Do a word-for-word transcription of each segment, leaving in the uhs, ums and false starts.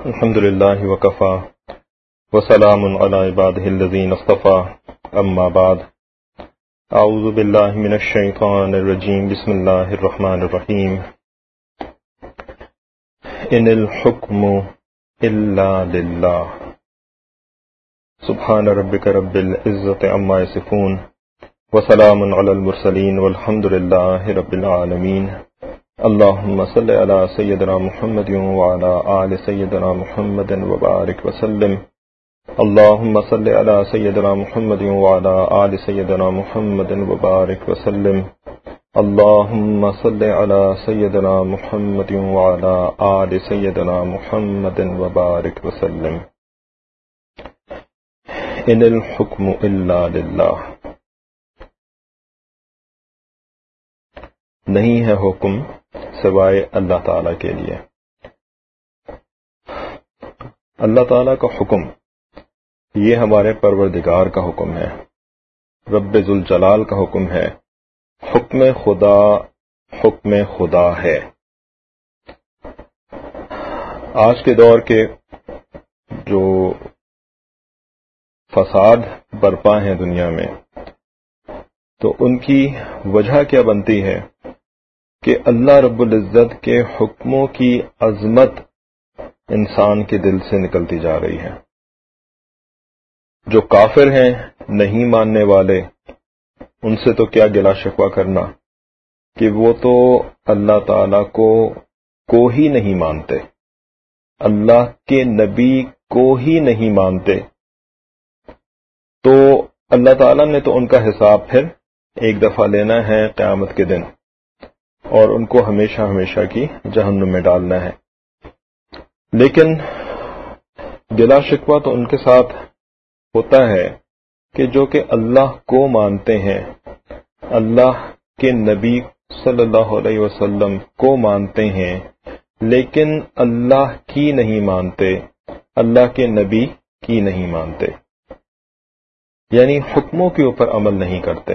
الحمد لله وكفى وسلام على عباده الذين اصطفى اما بعد اعوذ بالله من الشيطان الرجيم بسم الله الرحمن الرحيم ان الحكم الا لله سبحان ربك رب العزة عما يصفون وسلام على المرسلين والحمد لله رب العالمين اللهم صل على سيدنا محمد وعلى آل سيدنا محمد وبارك وسلم اللهم صل على سيدنا محمد وعلى آل سيدنا محمد وبارك وسلم اللهم صل على سيدنا محمد وعلى آل سيدنا محمد وبارك وسلم ان الحكم الا للہ، نہیں ہے حکم سوائے اللہ تعالی کے لیے۔ اللہ تعالی کا حکم یہ ہمارے پروردگار کا حکم ہے، رب ذوالجلال کا حکم ہے، حکم خدا حکم خدا ہے۔ آج کے دور کے جو فساد برپا ہیں دنیا میں، تو ان کی وجہ کیا بنتی ہے کہ اللہ رب العزت کے حکموں کی عظمت انسان کے دل سے نکلتی جا رہی ہے۔ جو کافر ہیں، نہیں ماننے والے، ان سے تو کیا گلا شکوہ کرنا کہ وہ تو اللہ تعالی کو کو ہی نہیں مانتے، اللہ کے نبی کو ہی نہیں مانتے، تو اللہ تعالی نے تو ان کا حساب پھر ایک دفعہ لینا ہے قیامت کے دن، اور ان کو ہمیشہ ہمیشہ کی جہنم میں ڈالنا ہے۔ لیکن گلا شکوہ تو ان کے ساتھ ہوتا ہے کہ جو کہ اللہ کو مانتے ہیں، اللہ کے نبی صلی اللہ علیہ وسلم کو مانتے ہیں، لیکن اللہ کی نہیں مانتے، اللہ کے نبی کی نہیں مانتے، یعنی حکموں کے اوپر عمل نہیں کرتے۔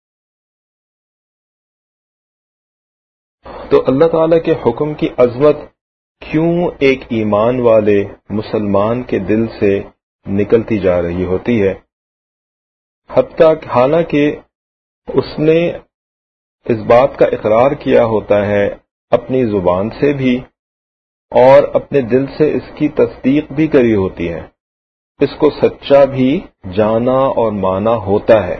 تو اللہ تعالیٰ کے حکم کی عظمت کیوں ایک ایمان والے مسلمان کے دل سے نکلتی جا رہی ہوتی ہے، حتیٰ حالانکہ اس نے اس بات کا اقرار کیا ہوتا ہے اپنی زبان سے بھی، اور اپنے دل سے اس کی تصدیق بھی کری ہوتی ہے، اس کو سچا بھی جانا اور مانا ہوتا ہے۔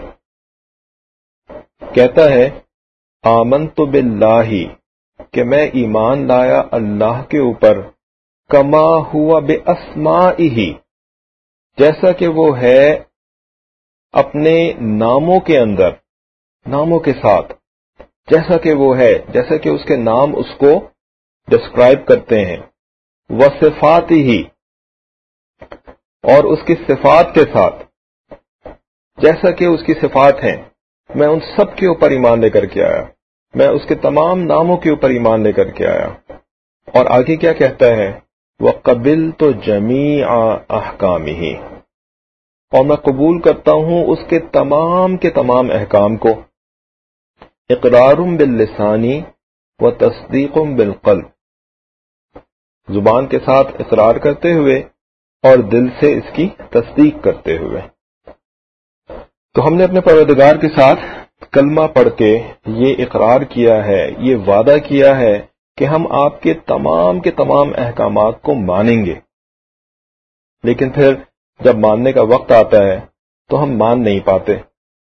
کہتا ہے آمنت باللہ، کہ میں ایمان لایا اللہ کے اوپر، کما ہوا باسمائہ، جیسا کہ وہ ہے اپنے ناموں کے اندر، ناموں کے ساتھ، جیسا کہ وہ ہے، جیسا کہ اس کے نام اس کو ڈسکرائب کرتے ہیں، وصفاتہ، اور اس کی صفات کے ساتھ، جیسا کہ اس کی صفات ہیں، میں ان سب کے اوپر ایمان لے کر کے آیا، میں اس کے تمام ناموں کے اوپر ایمان لے کر کے آیا۔ اور آگے کیا کہتا ہے، وَقَبِلْتُ جَمِيعَ أَحْكَامِهِ، اور میں قبول کرتا ہوں اس کے تمام کے تمام احکام کو، اقرار باللسان وتصدیق بالقلب، زبان کے ساتھ اقرار کرتے ہوئے اور دل سے اس کی تصدیق کرتے ہوئے۔ تو ہم نے اپنے پروردگار کے ساتھ کلمہ پڑھ کے یہ اقرار کیا ہے، یہ وعدہ کیا ہے کہ ہم آپ کے تمام کے تمام احکامات کو مانیں گے، لیکن پھر جب ماننے کا وقت آتا ہے تو ہم مان نہیں پاتے۔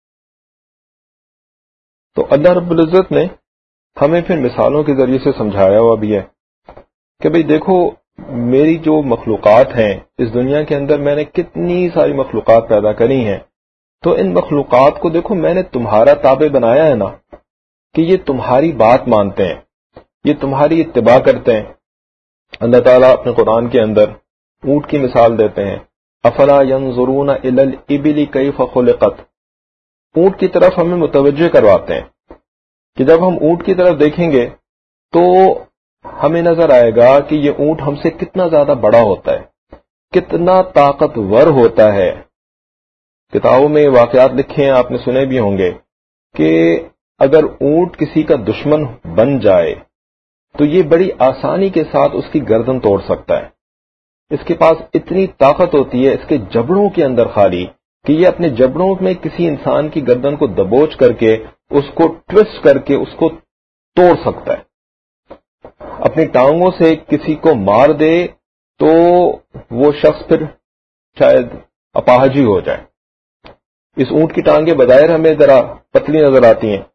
تو اللہ رب العزت نے ہمیں پھر مثالوں کے ذریعے سے سمجھایا ہوا بھی ہے کہ بھئی دیکھو، میری جو مخلوقات ہیں اس دنیا کے اندر، میں نے کتنی ساری مخلوقات پیدا کری ہیں، تو ان مخلوقات کو دیکھو میں نے تمہارا تابع بنایا ہے نا، کہ یہ تمہاری بات مانتے ہیں، یہ تمہاری اتباع کرتے ہیں۔ اللہ تعالیٰ اپنے قرآن کے اندر اونٹ کی مثال دیتے ہیں، افلا ينظرون الى الابل کیف خلقت، اونٹ کی طرف ہمیں متوجہ کرواتے ہیں کہ جب ہم اونٹ کی طرف دیکھیں گے تو ہمیں نظر آئے گا کہ یہ اونٹ ہم سے کتنا زیادہ بڑا ہوتا ہے، کتنا طاقتور ہوتا ہے۔ کتابوں میں واقعات لکھے ہیں، آپ نے سنے بھی ہوں گے کہ اگر اونٹ کسی کا دشمن بن جائے تو یہ بڑی آسانی کے ساتھ اس کی گردن توڑ سکتا ہے، اس کے پاس اتنی طاقت ہوتی ہے اس کے جبڑوں کے اندر خالی کہ یہ اپنے جبڑوں میں کسی انسان کی گردن کو دبوچ کر کے اس کو ٹوسٹ کر کے اس کو توڑ سکتا ہے. اپنی ٹانگوں سے کسی کو مار دے تو وہ شخص پھر شاید اپاہجی ہو جائے. اس اونٹ کی ٹانگیں بظاہر ہمیں ذرا پتلی نظر آتی ہیں،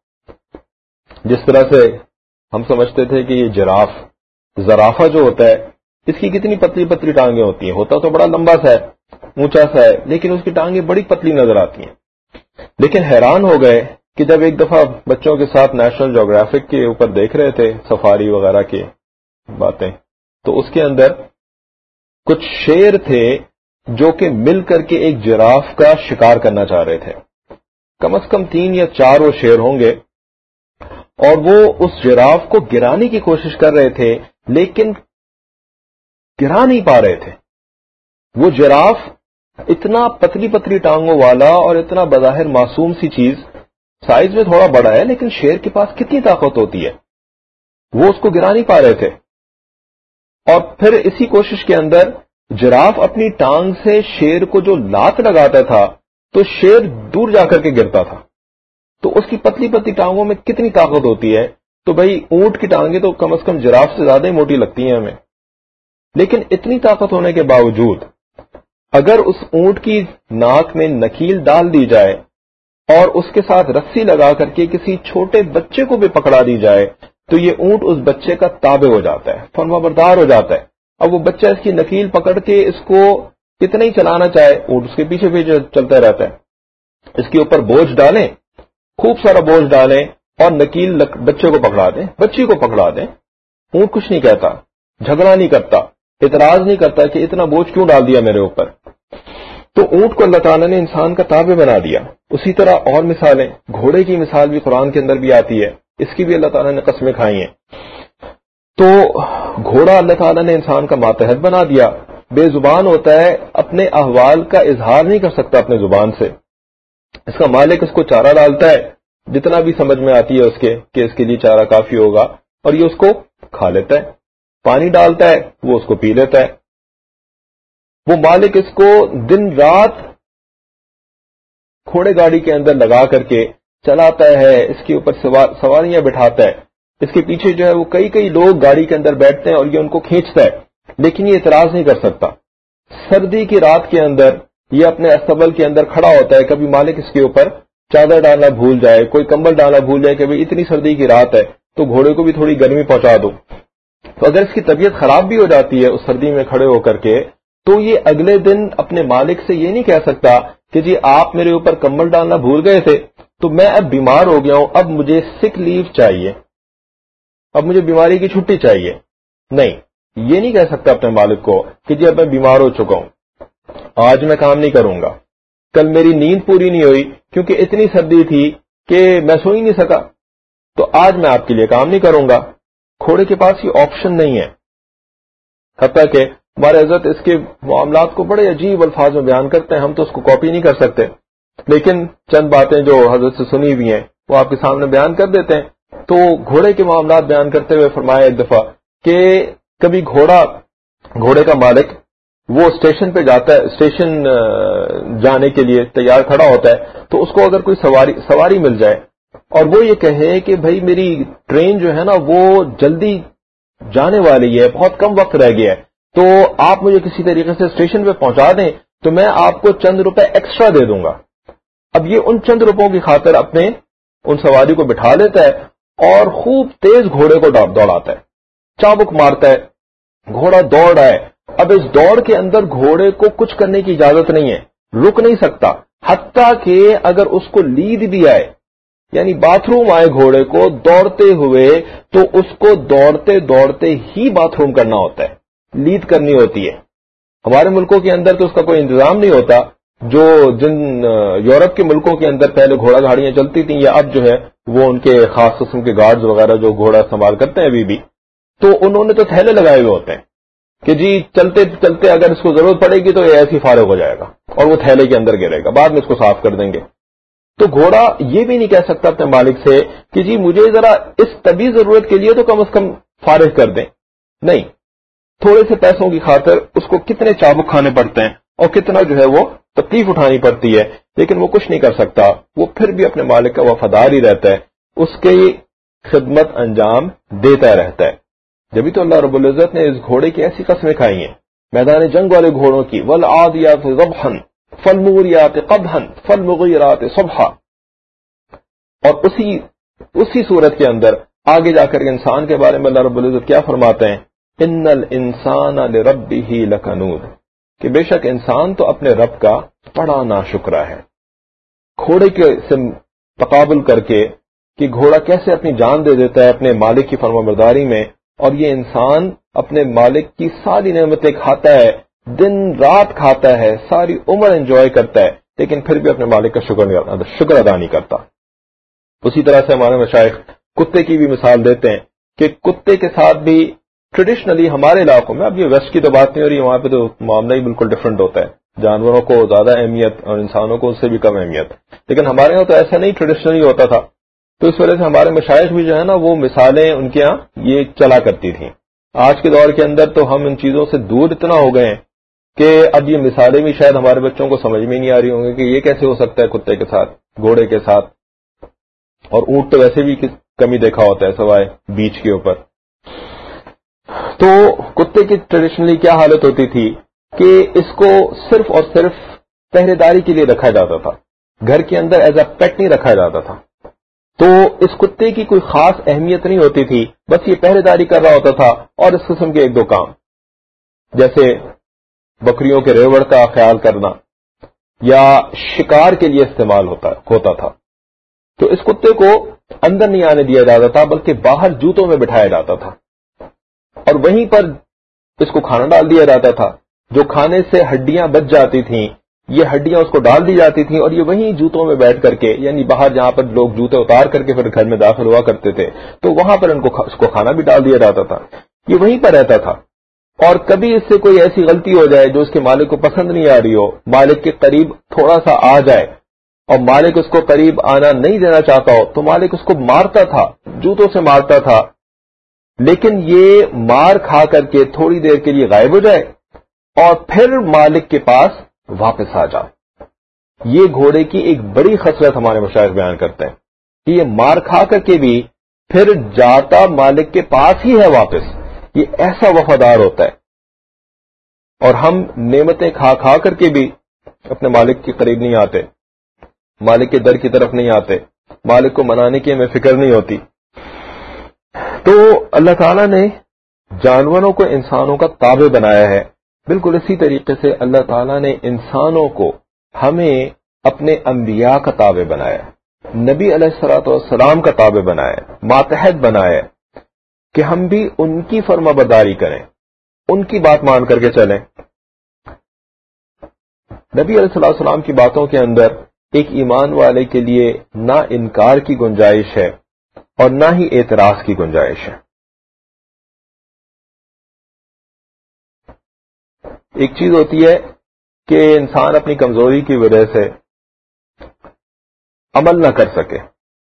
جس طرح سے ہم سمجھتے تھے کہ یہ جراف زرافہ جو ہوتا ہے اس کی کتنی پتلی پتلی ٹانگیں ہوتی ہیں، ہوتا تو بڑا لمبا سا ہے، اونچا سا ہے، لیکن اس کی ٹانگیں بڑی پتلی نظر آتی ہیں. لیکن حیران ہو گئے کہ جب ایک دفعہ بچوں کے ساتھ نیشنل جیوگرافک کے اوپر دیکھ رہے تھے سفاری وغیرہ کی باتیں، تو اس کے اندر کچھ شیر تھے جو کہ مل کر کے ایک جراف کا شکار کرنا چاہ رہے تھے. کم از کم تین یا چار وہ شیر ہوں گے، اور وہ اس جراف کو گرانے کی کوشش کر رہے تھے لیکن گرا نہیں پا رہے تھے. وہ جراف اتنا پتلی پتلی ٹانگوں والا اور اتنا بظاہر معصوم سی چیز، سائز میں تھوڑا بڑا ہے لیکن شیر کے پاس کتنی طاقت ہوتی ہے، وہ اس کو گرا نہیں پا رہے تھے. اور پھر اسی کوشش کے اندر جراف اپنی ٹانگ سے شیر کو جو لات لگاتا تھا تو شیر دور جا کر کے گرتا تھا. تو اس کی پتلی پتلی ٹانگوں میں کتنی طاقت ہوتی ہے. تو بھائی اونٹ کی ٹانگیں تو کم از کم جراف سے زیادہ ہی موٹی لگتی ہیں ہمیں، لیکن اتنی طاقت ہونے کے باوجود اگر اس اونٹ کی ناک میں نکیل ڈال دی جائے اور اس کے ساتھ رسی لگا کر کے کسی چھوٹے بچے کو بھی پکڑا دی جائے تو یہ اونٹ اس بچے کا تابع ہو جاتا ہے، فرما بردار ہو جاتا ہے. اب وہ بچہ اس کی نکیل پکڑ کے اس کو کتنا ہی چلانا چاہے اونٹ اس کے پیچھے پیچھے چلتا رہتا ہے. اس کے اوپر بوجھ ڈالیں، خوب سارا بوجھ ڈالیں اور نکیل بچے کو پکڑا دیں، بچی کو پکڑا دیں، اونٹ کچھ نہیں کہتا، جھگڑا نہیں کرتا، اعتراض نہیں کرتا کہ اتنا بوجھ کیوں ڈال دیا میرے اوپر. تو اونٹ کو اللہ تعالیٰ نے انسان کا تابع بنا دیا. اسی طرح اور مثالیں، گھوڑے کی مثال بھی قرآن کے اندر بھی آتی ہے، اس کی بھی اللہ تعالیٰ نے قسمیں کھائی ہیں. تو گھوڑا اللہ تعالیٰ نے انسان کا ماتحت بنا دیا، بے زبان ہوتا ہے، اپنے احوال کا اظہار نہیں کر سکتا اپنے زبان سے. اس کا مالک اس کو چارہ ڈالتا ہے جتنا بھی سمجھ میں آتی ہے اس کے کہ اس کے لیے چارہ کافی ہوگا، اور یہ اس کو کھا لیتا ہے. پانی ڈالتا ہے وہ اس کو پی لیتا ہے. وہ مالک اس کو دن رات گھوڑے گاڑی کے اندر لگا کر کے چلاتا ہے، اس کے اوپر سواریاں بٹھاتا ہے، اس کے پیچھے جو ہے وہ کئی کئی لوگ گاڑی کے اندر بیٹھتے ہیں اور یہ ان کو کھینچتا ہے، لیکن یہ اعتراض نہیں کر سکتا. سردی کی رات کے اندر یہ اپنے استبل کے اندر کھڑا ہوتا ہے، کبھی مالک اس کے اوپر چادر ڈالنا بھول جائے، کوئی کمبل ڈالنا بھول جائے کہ بھئی اتنی سردی کی رات ہے تو گھوڑے کو بھی تھوڑی گرمی پہنچا دو. تو اگر اس کی طبیعت خراب بھی ہو جاتی ہے اس سردی میں کھڑے ہو کر کے تو یہ اگلے دن اپنے مالک سے یہ نہیں کہہ سکتا کہ جی آپ میرے اوپر کمبل ڈالنا بھول گئے تھے تو میں اب بیمار ہو گیا ہوں، اب مجھے سک لیو چاہیے، اب مجھے بیماری کی چھٹی چاہیے. نہیں، یہ نہیں کہہ سکتا اپنے مالک کو کہ جی اب میں بیمار ہو چکا ہوں، آج میں کام نہیں کروں گا، کل میری نیند پوری نہیں ہوئی کیونکہ اتنی سردی تھی کہ میں سو ہی نہیں سکا، تو آج میں آپ کے لیے کام نہیں کروں گا. گھوڑے کے پاس یہ آپشن نہیں ہے. حتیٰ کہ ہمارے حضرت اس کے معاملات کو بڑے عجیب الفاظ میں بیان کرتے ہیں، ہم تو اس کو کاپی نہیں کر سکتے، لیکن چند باتیں جو حضرت سے سنی ہوئی ہیں وہ آپ کے سامنے بیان کر دیتے ہیں. تو گھوڑے کے معاملات بیان کرتے ہوئے فرمایا ایک دفعہ کہ کبھی گھوڑا گھوڑے کا مالک وہ اسٹیشن پہ جاتا ہے، اسٹیشن جانے کے لیے تیار کھڑا ہوتا ہے، تو اس کو اگر کوئی سواری سواری مل جائے اور وہ یہ کہے کہ بھائی میری ٹرین جو ہے نا وہ جلدی جانے والی ہے، بہت کم وقت رہ گیا ہے، تو آپ مجھے کسی طریقے سے اسٹیشن پہ پہنچا دیں تو میں آپ کو چند روپے ایکسٹرا دے دوں گا. اب یہ ان چند روپوں کی خاطر اپنے ان سواری کو بٹھا لیتا ہے اور خوب تیز گھوڑے کو دوڑاتا ہے، چابک مارتا ہے، گھوڑا دوڑ رہا ہے. اب اس دوڑ کے اندر گھوڑے کو کچھ کرنے کی اجازت نہیں ہے، رک نہیں سکتا، حتیٰ کہ اگر اس کو لید بھی آئے، یعنی باتھ روم آئے گھوڑے کو دوڑتے ہوئے، تو اس کو دوڑتے دوڑتے ہی باتھ روم کرنا ہوتا ہے، لید کرنی ہوتی ہے. ہمارے ملکوں کے اندر تو اس کا کوئی انتظام نہیں ہوتا. جو جن یورپ کے ملکوں کے اندر پہلے گھوڑا گاڑیاں چلتی تھیں یا اب جو ہے وہ ان کے خاص قسم کے گارڈز وغیرہ جو گھوڑا استعمال کرتے ہیں ابھی بھی، تو انہوں نے تو تھیلے لگائے ہوئے ہوتے ہیں کہ جی چلتے چلتے اگر اس کو ضرورت پڑے گی تو یہ ایسی فارغ ہو جائے گا اور وہ تھیلے کے اندر گرے گا، بعد میں اس کو صاف کر دیں گے. تو گھوڑا یہ بھی نہیں کہہ سکتا اپنے مالک سے کہ جی مجھے ذرا اس طبی ضرورت کے لیے تو کم از کم فارغ کر دیں. نہیں، تھوڑے سے پیسوں کی خاطر اس کو کتنے چابک کھانے پڑتے ہیں اور کتنا جو ہے وہ تکلیف اٹھانی پڑتی ہے، لیکن وہ کچھ نہیں کر سکتا، وہ پھر بھی اپنے مالک کا وفادار ہی رہتا ہے، اس کی خدمت انجام دیتا رہتا ہے۔ جبھی تو اللہ رب العزت نے اس گھوڑے کی ایسی قسمیں کھائی ہیں، میدان جنگ والے گھوڑوں کی، والعادیات ضبحا فالموریات قدحا فالمغیرات صبحا، اور اسی اسی صورت کے اندر آگے جا کر انسان کے بارے میں اللہ رب العزت کیا فرماتے ہیں، ان الانسان لربہ لکنود، کہ بے شک انسان تو اپنے رب کا بڑا ناشکرا ہے۔ گھوڑے کے سے تقابل کر کے کہ گھوڑا کیسے اپنی جان دے دیتا ہے اپنے مالک کی فرمانبرداری میں، اور یہ انسان اپنے مالک کی ساری نعمتیں کھاتا ہے، دن رات کھاتا ہے، ساری عمر انجوائے کرتا ہے، لیکن پھر بھی اپنے مالک کا شکر شکر ادا نہیں کرتا۔ اسی طرح سے ہمارے مشائخ کتے کی بھی مثال دیتے ہیں کہ کتے کے ساتھ بھی ٹریڈیشنلی ہمارے علاقوں میں، اب یہ ویسٹ کی تو بات نہیں ہو رہی، وہاں پہ تو معاملہ ہی بالکل ڈفرنٹ ہوتا ہے، جانوروں کو زیادہ اہمیت اور انسانوں کو اس سے بھی کم اہمیت، لیکن ہمارے یہاں تو ایسا نہیں ٹریڈیشنلی ہوتا تھا، تو اس وجہ سے ہمارے مشائخ بھی جو ہے نا وہ مثالیں ان کے ہاں یہ چلا کرتی تھیں۔ آج کے دور کے اندر تو ہم ان چیزوں سے دور اتنا ہو گئے ہیں کہ اب یہ مثالیں بھی شاید ہمارے بچوں کو سمجھ میں نہیں آ رہی ہوں گی کہ یہ کیسے ہو سکتا ہے کتے کے ساتھ، گھوڑے کے ساتھ، اور اونٹ تو ویسے بھی کمی دیکھا ہوتا ہے سوائے بیچ کے اوپر۔ تو کتے کی ٹریڈیشنلی کیا حالت ہوتی تھی کہ اس کو صرف اور صرف پہرے داری کے لیے رکھا جاتا تھا، گھر کے اندر ایز اے پیٹ نہیں رکھا جاتا تھا، تو اس کتے کی کوئی خاص اہمیت نہیں ہوتی تھی، بس یہ پہرے داری کر رہا ہوتا تھا اور اس قسم کے ایک دو کام جیسے بکریوں کے ریوڑ کا خیال کرنا یا شکار کے لیے استعمال ہوتا ہوتا تھا۔ تو اس کتے کو اندر نہیں آنے دیا جاتا تھا بلکہ باہر جوتوں میں بٹھایا جاتا تھا، اور وہیں پر اس کو کھانا ڈال دیا جاتا تھا، جو کھانے سے ہڈیاں بچ جاتی تھیں یہ ہڈیاں اس کو ڈال دی جاتی تھیں، اور یہ وہیں جوتوں میں بیٹھ کر کے، یعنی باہر جہاں پر لوگ جوتے اتار کر کے پھر گھر میں داخل ہوا کرتے تھے تو وہاں پر ان کو اس کو کھانا بھی ڈال دیا جاتا تھا، یہ وہیں پر رہتا تھا۔ اور کبھی اس سے کوئی ایسی غلطی ہو جائے جو اس کے مالک کو پسند نہیں آ رہی ہو، مالک کے قریب تھوڑا سا آ جائے اور مالک اس کو قریب آنا نہیں دینا چاہتا ہو تو مالک اس کو مارتا تھا، جوتوں سے مارتا تھا، لیکن یہ مار کھا کر کے تھوڑی دیر کے لیے غائب ہو جائے اور پھر مالک کے پاس واپس آ جائے۔ یہ گھوڑے کی ایک بڑی خصلت ہمارے مشائخ بیان کرتے ہیں کہ یہ مار کھا کر کے بھی پھر جاتا مالک کے پاس ہی ہے واپس، یہ ایسا وفادار ہوتا ہے۔ اور ہم نعمتیں کھا کھا کر کے بھی اپنے مالک کے قریب نہیں آتے، مالک کے در کی طرف نہیں آتے، مالک کو منانے کی ہمیں فکر نہیں ہوتی۔ تو اللہ تعالیٰ نے جانوروں کو انسانوں کا تابع بنایا ہے، بالکل اسی طریقے سے اللہ تعالیٰ نے انسانوں کو ہمیں اپنے انبیاء کا تابع بنایا، نبی علیہ الصلوۃ والسلام کا تابع بنایا، ماتحت بنایا کہ ہم بھی ان کی فرما برداری کریں، ان کی بات مان کر کے چلیں۔ نبی علیہ الصلوۃ والسلام کی باتوں کے اندر ایک ایمان والے کے لیے نہ انکار کی گنجائش ہے اور نہ ہی اعتراض کی گنجائش ہے۔ ایک چیز ہوتی ہے کہ انسان اپنی کمزوری کی وجہ سے عمل نہ کر سکے،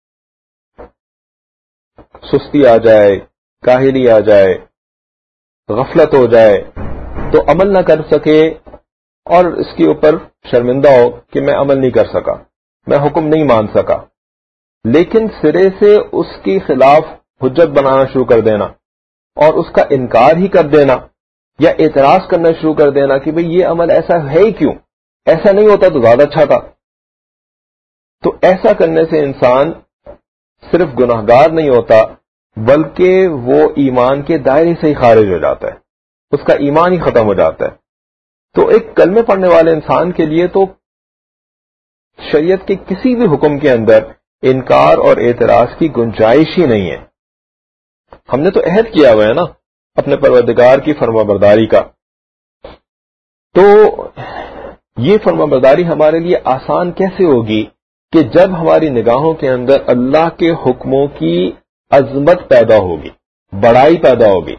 سستی آ جائے، کاہلی آ جائے، غفلت ہو جائے تو عمل نہ کر سکے اور اس کے اوپر شرمندہ ہو کہ میں عمل نہیں کر سکا، میں حکم نہیں مان سکا، لیکن سرے سے اس کے خلاف حجت بنانا شروع کر دینا اور اس کا انکار ہی کر دینا یا اعتراض کرنا شروع کر دینا کہ بھئی یہ عمل ایسا ہے ہی کیوں، ایسا نہیں ہوتا تو زیادہ اچھا تھا، تو ایسا کرنے سے انسان صرف گناہگار نہیں ہوتا بلکہ وہ ایمان کے دائرے سے ہی خارج ہو جاتا ہے، اس کا ایمان ہی ختم ہو جاتا ہے۔ تو ایک کلمے پڑھنے والے انسان کے لیے تو شریعت کے کسی بھی حکم کے اندر انکار اور اعتراض کی گنجائش ہی نہیں ہے۔ ہم نے تو عہد کیا ہوا ہے نا اپنے پروردگار کی فرما برداری کا، تو یہ فرما برداری ہمارے لیے آسان کیسے ہوگی کہ جب ہماری نگاہوں کے اندر اللہ کے حکموں کی عظمت پیدا ہوگی، بڑائی پیدا ہوگی،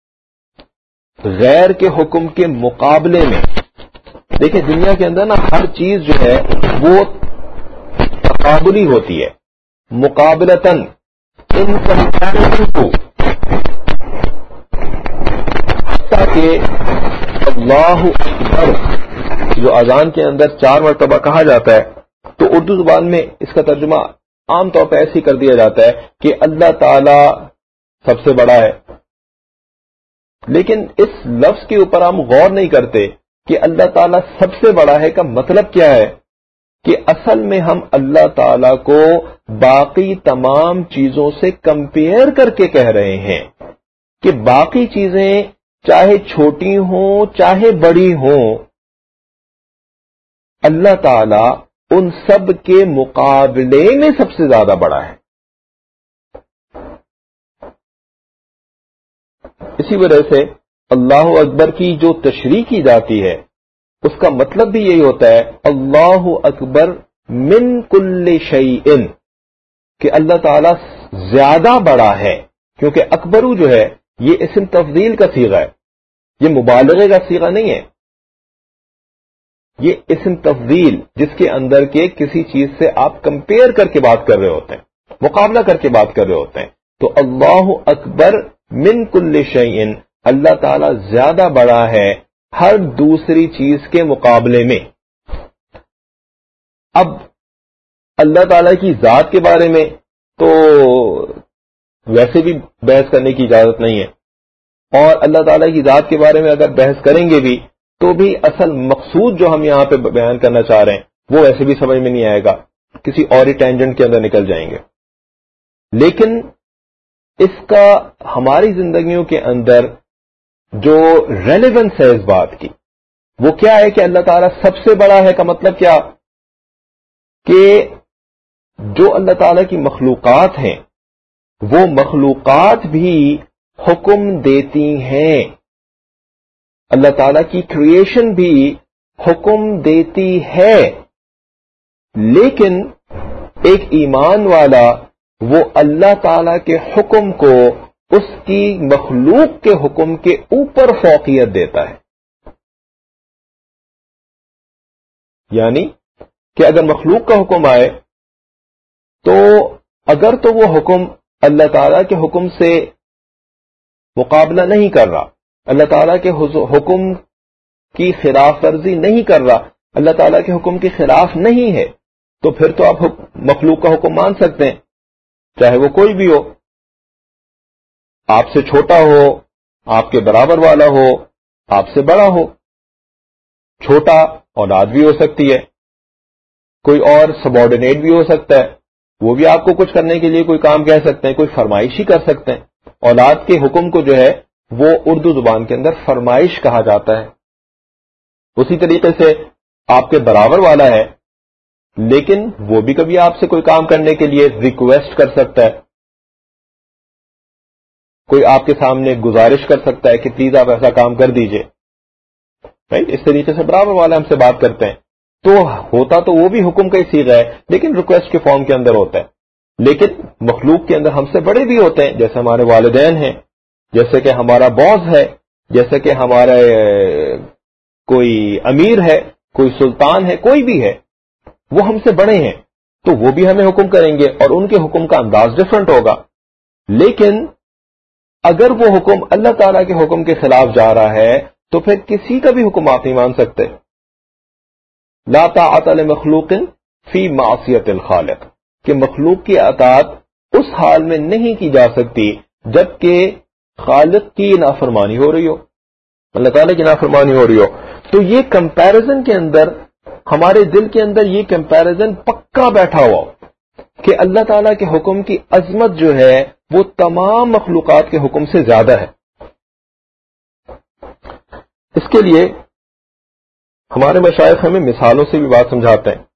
غیر کے حکم کے مقابلے میں۔ دیکھیں دنیا کے اندر نا ہر چیز جو ہے وہ تقابلی ہوتی ہے، مقابلتاً ان کو حتیٰ کہ اللہ اکبر جو اذان کے اندر چار مرتبہ کہا جاتا ہے تو اردو زبان میں اس کا ترجمہ عام طور پہ ایسے ہی کر دیا جاتا ہے کہ اللہ تعالی سب سے بڑا ہے، لیکن اس لفظ کے اوپر ہم غور نہیں کرتے کہ اللہ تعالیٰ سب سے بڑا ہے کا مطلب کیا ہے، کہ اصل میں ہم اللہ تعالیٰ کو باقی تمام چیزوں سے کمپیئر کر کے کہہ رہے ہیں کہ باقی چیزیں چاہے چھوٹی ہوں چاہے بڑی ہوں، اللہ تعالیٰ ان سب کے مقابلے میں سب سے زیادہ بڑا ہے۔ اسی وجہ سے اللہ اکبر کی جو تشریح کی جاتی ہے اس کا مطلب بھی یہی ہوتا ہے اللہ اکبر من کل شیء، کہ اللہ تعالیٰ زیادہ بڑا ہے، کیونکہ اکبرو جو ہے یہ اسم تفضیل کا صیغہ ہے، یہ مبالغے کا صیغہ نہیں ہے، یہ اسم تفضیل جس کے اندر کے کسی چیز سے آپ کمپیئر کر کے بات کر رہے ہوتے ہیں، مقابلہ کر کے بات کر رہے ہوتے ہیں، تو اللہ اکبر من کل شیء، اللہ تعالیٰ زیادہ بڑا ہے ہر دوسری چیز کے مقابلے میں۔ اب اللہ تعالیٰ کی ذات کے بارے میں تو ویسے بھی بحث کرنے کی اجازت نہیں ہے، اور اللہ تعالیٰ کی ذات کے بارے میں اگر بحث کریں گے بھی تو بھی اصل مقصود جو ہم یہاں پہ بیان کرنا چاہ رہے ہیں وہ ویسے بھی سمجھ میں نہیں آئے گا، کسی اور ہی ٹینجنٹ کے اندر نکل جائیں گے۔ لیکن اس کا ہماری زندگیوں کے اندر جو ریلیونس ہے اس بات کی وہ کیا ہے کہ اللہ تعالیٰ سب سے بڑا ہے کا مطلب کیا کہ جو اللہ تعالیٰ کی مخلوقات ہیں وہ مخلوقات بھی حکم دیتی ہیں، اللہ تعالیٰ کی کریشن بھی حکم دیتی ہے، لیکن ایک ایمان والا وہ اللہ تعالیٰ کے حکم کو اس کی مخلوق کے حکم کے اوپر فوقیت دیتا ہے۔ یعنی کہ اگر مخلوق کا حکم آئے تو اگر تو وہ حکم اللہ تعالیٰ کے حکم سے مقابلہ نہیں کر رہا، اللہ تعالیٰ کے حکم کی خلاف ورزی نہیں کر رہا، اللہ تعالیٰ کے حکم کے خلاف نہیں ہے، تو پھر تو آپ مخلوق کا حکم مان سکتے ہیں، چاہے وہ کوئی بھی ہو، آپ سے چھوٹا ہو، آپ کے برابر والا ہو، آپ سے بڑا ہو۔ چھوٹا اولاد بھی ہو سکتی ہے، کوئی اور سبارڈینیٹ بھی ہو سکتا ہے، وہ بھی آپ کو کچھ کرنے کے لیے کوئی کام کہہ سکتے ہیں، کوئی فرمائش ہی کر سکتے ہیں۔ اولاد کے حکم کو جو ہے وہ اردو زبان کے اندر فرمائش کہا جاتا ہے۔ اسی طریقے سے آپ کے برابر والا ہے لیکن وہ بھی کبھی آپ سے کوئی کام کرنے کے لیے ریکویسٹ کر سکتا ہے، کوئی آپ کے سامنے گزارش کر سکتا ہے کہ پلیز آپ ایسا کام کر دیجئے، رائٹ؟ اس طریقے سے برابر والے ہم سے بات کرتے ہیں، تو ہوتا تو وہ بھی حکم کا ہی صیغہ ہے لیکن ریکویسٹ کے فارم کے اندر ہوتا ہے۔ لیکن مخلوق کے اندر ہم سے بڑے بھی ہوتے ہیں، جیسے ہمارے والدین ہیں، جیسے کہ ہمارا باس ہے، جیسے کہ ہمارا کوئی امیر ہے، کوئی سلطان ہے، کوئی بھی ہے، وہ ہم سے بڑے ہیں تو وہ بھی ہمیں حکم کریں گے اور ان کے حکم کا انداز ڈفرنٹ ہوگا۔ لیکن اگر وہ حکم اللہ تعالیٰ کے حکم کے خلاف جا رہا ہے تو پھر کسی کا بھی حکم آپ نہیں مان سکتے۔ لا طاعت لمخلوق فی معصیت الخالق، کہ مخلوق کی اطاعت اس حال میں نہیں کی جا سکتی جبکہ خالق کی نافرمانی ہو رہی ہو، اللہ تعالیٰ کی نافرمانی ہو رہی ہو۔ تو یہ کمپیرزن کے اندر ہمارے دل کے اندر یہ کمپیرزن پکا بیٹھا ہوا کہ اللہ تعالیٰ کے حکم کی عظمت جو ہے وہ تمام مخلوقات کے حکم سے زیادہ ہے۔ اس کے لیے ہمارے مشائخ ہمیں مثالوں سے بھی بات سمجھاتے ہیں۔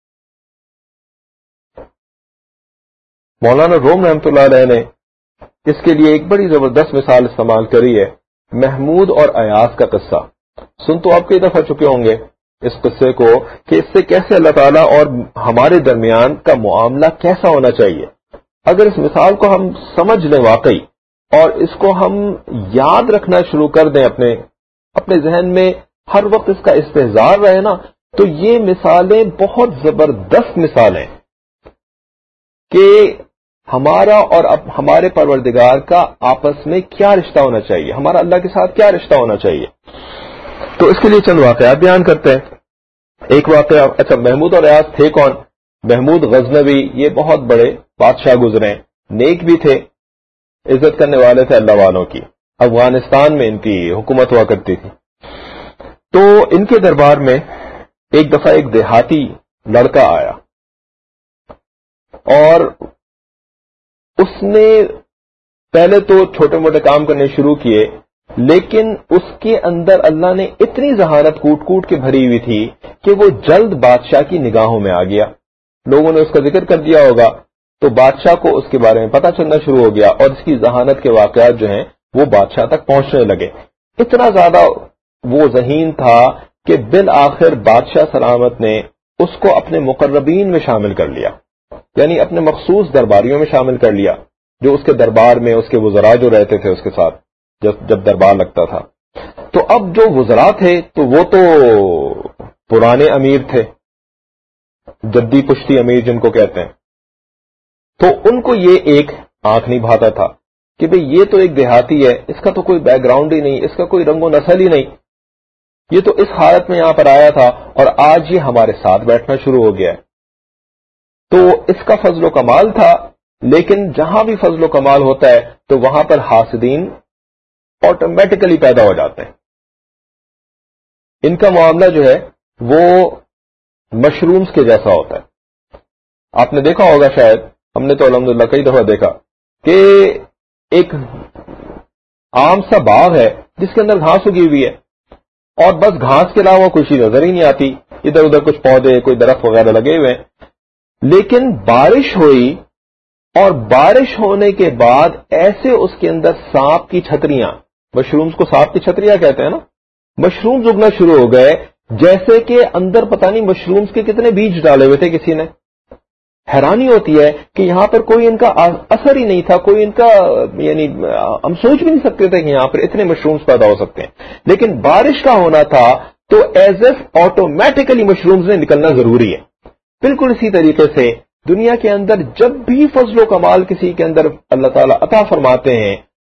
مولانا روم رحمۃ اللہ علیہ نے اس کے لیے ایک بڑی زبردست مثال استعمال کری ہے، محمود اور ایاز کا قصہ۔ سن تو آپ کئی دفعہ چکے ہوں گے اس قصے کو کہ اس سے کیسے اللہ تعالیٰ اور ہمارے درمیان کا معاملہ کیسا ہونا چاہیے۔ اگر اس مثال کو ہم سمجھ لیں واقعی اور اس کو ہم یاد رکھنا شروع کر دیں، اپنے اپنے ذہن میں ہر وقت اس کا استحضار رہے نا، تو یہ مثالیں بہت زبردست مثالیں کہ ہمارا اور اب ہمارے پروردگار کا آپس میں کیا رشتہ ہونا چاہیے، ہمارا اللہ کے ساتھ کیا رشتہ ہونا چاہیے. تو اس کے لیے چند واقعات بیان کرتے ہیں. ایک واقعہ، اچھا محمود اور ریاض تھے کون؟ محمود غزنوی یہ بہت بڑے بادشاہ گزرے ہیں، نیک بھی تھے، عزت کرنے والے تھے اللہ والوں کی. افغانستان میں ان کی حکومت ہوا کرتی تھی. تو ان کے دربار میں ایک دفعہ ایک دیہاتی لڑکا آیا اور اس نے پہلے تو چھوٹے موٹے کام کرنے شروع کیے، لیکن اس کے اندر اللہ نے اتنی ذہانت کوٹ کوٹ کے بھری ہوئی تھی کہ وہ جلد بادشاہ کی نگاہوں میں آ گیا. لوگوں نے اس کا ذکر کر دیا ہوگا تو بادشاہ کو اس کے بارے میں پتہ چلنا شروع ہو گیا اور اس کی ذہانت کے واقعات جو ہیں وہ بادشاہ تک پہنچنے لگے. اتنا زیادہ وہ ذہین تھا کہ بالآخر بادشاہ سلامت نے اس کو اپنے مقربین میں شامل کر لیا، یعنی اپنے مخصوص درباریوں میں شامل کر لیا، جو اس کے دربار میں اس کے وزراء جو رہتے تھے اس کے ساتھ جب جب دربار لگتا تھا. تو اب جو وزراء تھے تو وہ تو پرانے امیر تھے، جدی پشتی امیر جن کو کہتے ہیں. تو ان کو یہ ایک آنکھ نہیں بھاتا تھا کہ بھئی یہ تو ایک دیہاتی ہے، اس کا تو کوئی بیک گراؤنڈ ہی نہیں، اس کا کوئی رنگ و نسل ہی نہیں، یہ تو اس حالت میں یہاں پر آیا تھا اور آج یہ ہمارے ساتھ بیٹھنا شروع ہو گیا ہے. تو اس کا فضل و کمال تھا، لیکن جہاں بھی فضل و کمال ہوتا ہے تو وہاں پر حاسدین آٹومیٹیکلی پیدا ہو جاتے ہیں. ان کا معاملہ جو ہے وہ مشرومز کے جیسا ہوتا ہے. آپ نے دیکھا ہوگا، شاید ہم نے تو الحمدللہ کئی دفعہ دیکھا کہ ایک عام سا باغ ہے جس کے اندر گھاس اگی ہوئی ہے اور بس گھاس کے علاوہ کوئی چیز نظر ہی نہیں آتی، ادھر ادھر کچھ پودے کوئی درخت وغیرہ لگے ہوئے ہیں. لیکن بارش ہوئی اور بارش ہونے کے بعد ایسے اس کے اندر سانپ کی چھتریاں، مشرومز کو سانپ کی چھتریاں کہتے ہیں نا، مشرومز اگنا شروع ہو گئے جیسے کہ اندر پتہ نہیں مشرومز کے کتنے بیج ڈالے ہوئے تھے کسی نے. حیرانی ہوتی ہے کہ یہاں پر کوئی ان کا اثر ہی نہیں تھا، کوئی ان کا یعنی ہم سوچ بھی نہیں سکتے تھے کہ یہاں پر اتنے مشرومز پیدا ہو سکتے ہیں. لیکن بارش کا ہونا تھا تو ایز ایف آٹومیٹیکلی مشرومز نے نکلنا ضروری ہے. بالکل اسی طریقے سے دنیا کے اندر جب بھی فضل و کمال کسی کے اندر اللہ تعالیٰ عطا فرماتے ہیں،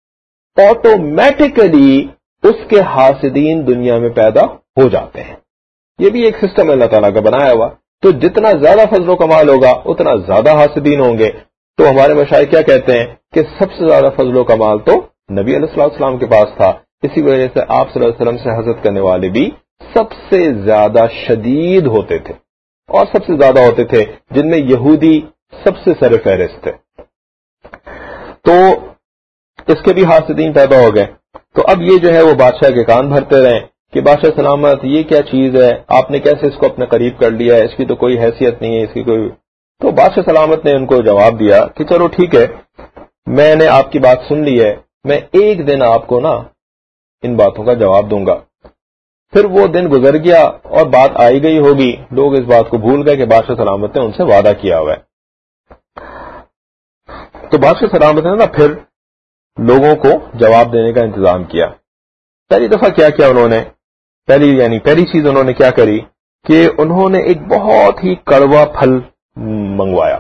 آٹومیٹیکلی اس کے حاسدین دنیا میں پیدا ہو جاتے ہیں. یہ بھی ایک سسٹم ہے اللہ تعالیٰ کا بنایا ہوا. تو جتنا زیادہ فضل و کمال ہوگا اتنا زیادہ حاسدین ہوں گے. تو ہمارے مشائخ کیا کہتے ہیں کہ سب سے زیادہ فضل و کمال تو نبی علیہ الصلوۃ والسلام کے پاس تھا. اسی وجہ سے آپ صلی اللہ علیہ وسلم سے حسد کرنے والے بھی سب سے زیادہ شدید ہوتے تھے اور سب سے زیادہ ہوتے تھے، جن میں یہودی سب سے سر فہرست تھے. تو اس کے بھی حاسدین پیدا ہو گئے. تو اب یہ جو ہے وہ بادشاہ کے کان بھرتے رہے کہ بادشاہ سلامت یہ کیا چیز ہے، آپ نے کیسے اس کو اپنے قریب کر لیا ہے، اس کی تو کوئی حیثیت نہیں ہے، اس کی کوئی. تو بادشاہ سلامت نے ان کو جواب دیا کہ چلو ٹھیک ہے، میں نے آپ کی بات سن لی ہے، میں ایک دن آپ کو نا ان باتوں کا جواب دوں گا. پھر وہ دن گزر گیا اور بات آئی گئی ہوگی، لوگ اس بات کو بھول گئے کہ بادشاہ سلامت نے ان سے وعدہ کیا ہوا ہے. تو بادشاہ سلامت نے نا پھر لوگوں کو جواب دینے کا انتظام کیا. پہلی دفعہ کیا کیا انہوں نے، پہلی یعنی پہلی چیز انہوں نے کیا کری کہ انہوں نے ایک بہت ہی کڑوا پھل منگوایا،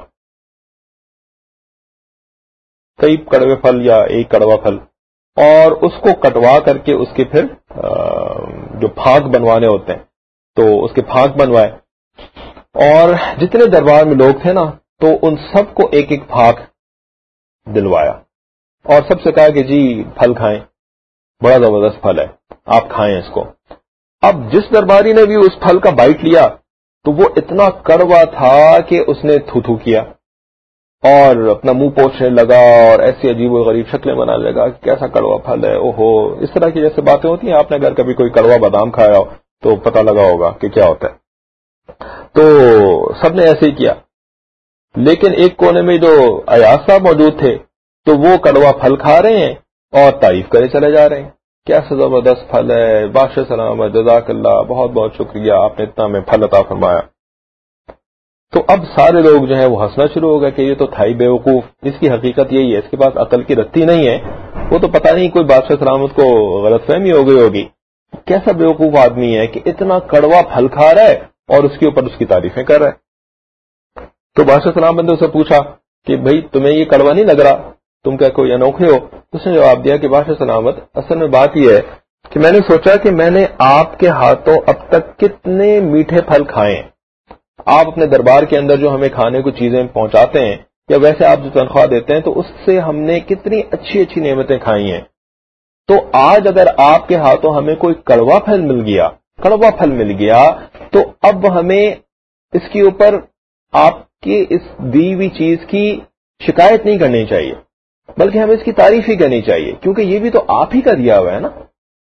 کئی کڑوے پھل یا ایک کڑوا پھل، اور اس کو کٹوا کر کے اس کے پھر جو پھاگ بنوانے ہوتے ہیں تو اس کے پھاگ بنوائے. اور جتنے دربار میں لوگ تھے نا تو ان سب کو ایک ایک پھاگ دلوایا اور سب سے کہا کہ جی پھل کھائیں، بڑا زبردست پھل ہے، آپ کھائیں اس کو. اب جس درباری نے بھی اس پھل کا بائٹ لیا تو وہ اتنا کڑوا تھا کہ اس نے تھو تھو کیا اور اپنا منہ پوچھنے لگا اور ایسی عجیب و غریب شکلیں بنانے لگا کہ کیسا کڑوا پھل ہے، اوہو. اس طرح کی جیسے باتیں ہوتی ہیں، آپ نے اگر کبھی کوئی کڑوا بادام کھایا ہو تو پتہ لگا ہوگا کہ کیا ہوتا ہے. تو سب نے ایسے ہی کیا. لیکن ایک کونے میں جو ایاز صاحب موجود تھے تو وہ کڑوا پھل کھا رہے ہیں اور تعریف کرے چلے جا رہے ہیں، کیسا زبردست پھل ہے، بادشاہ سلامت، جزاک اللہ، بہت بہت شکریہ، آپ نے اتنا میں پھل عطا فرمایا. تو اب سارے لوگ جو ہیں وہ ہنسنا شروع ہو گئے کہ یہ تو تھا ہی بیوقوف، اس کی حقیقت یہی ہے، اس کے پاس عقل کی رتی نہیں ہے، وہ تو پتہ نہیں کوئی بادشاہ سلامت کو غلط فہمی ہو گئی ہوگی، کیسا بیوقوف آدمی ہے کہ اتنا کڑوا پھل کھا رہا ہے اور اس کے اوپر اس کی تعریفیں کر رہا ہے. تو بادشاہ سلامت نے اسے پوچھا کہ بھئی تمہیں یہ کڑوا نہیں لگ رہا، تم کیا کوئی انوکھے ہو؟ اس نے جواب دیا کہ بادشاہ سلامت، اصل میں بات یہ ہے کہ میں نے سوچا کہ میں نے آپ کے ہاتھوں اب تک کتنے میٹھے پھل کھائے ہیں، آپ اپنے دربار کے اندر جو ہمیں کھانے کو چیزیں پہنچاتے ہیں یا ویسے آپ جو تنخواہ دیتے ہیں، تو اس سے ہم نے کتنی اچھی اچھی نعمتیں کھائی ہیں، تو آج اگر آپ کے ہاتھوں ہمیں کوئی کڑوا پھل مل گیا کڑوا پھل مل گیا تو اب ہمیں اس کے اوپر آپ کی اس دی ہوئی چیز کی شکایت نہیں کرنی چاہیے، بلکہ ہمیں اس کی تعریف ہی کرنی چاہیے، کیونکہ یہ بھی تو آپ ہی کا دیا ہوا ہے نا۔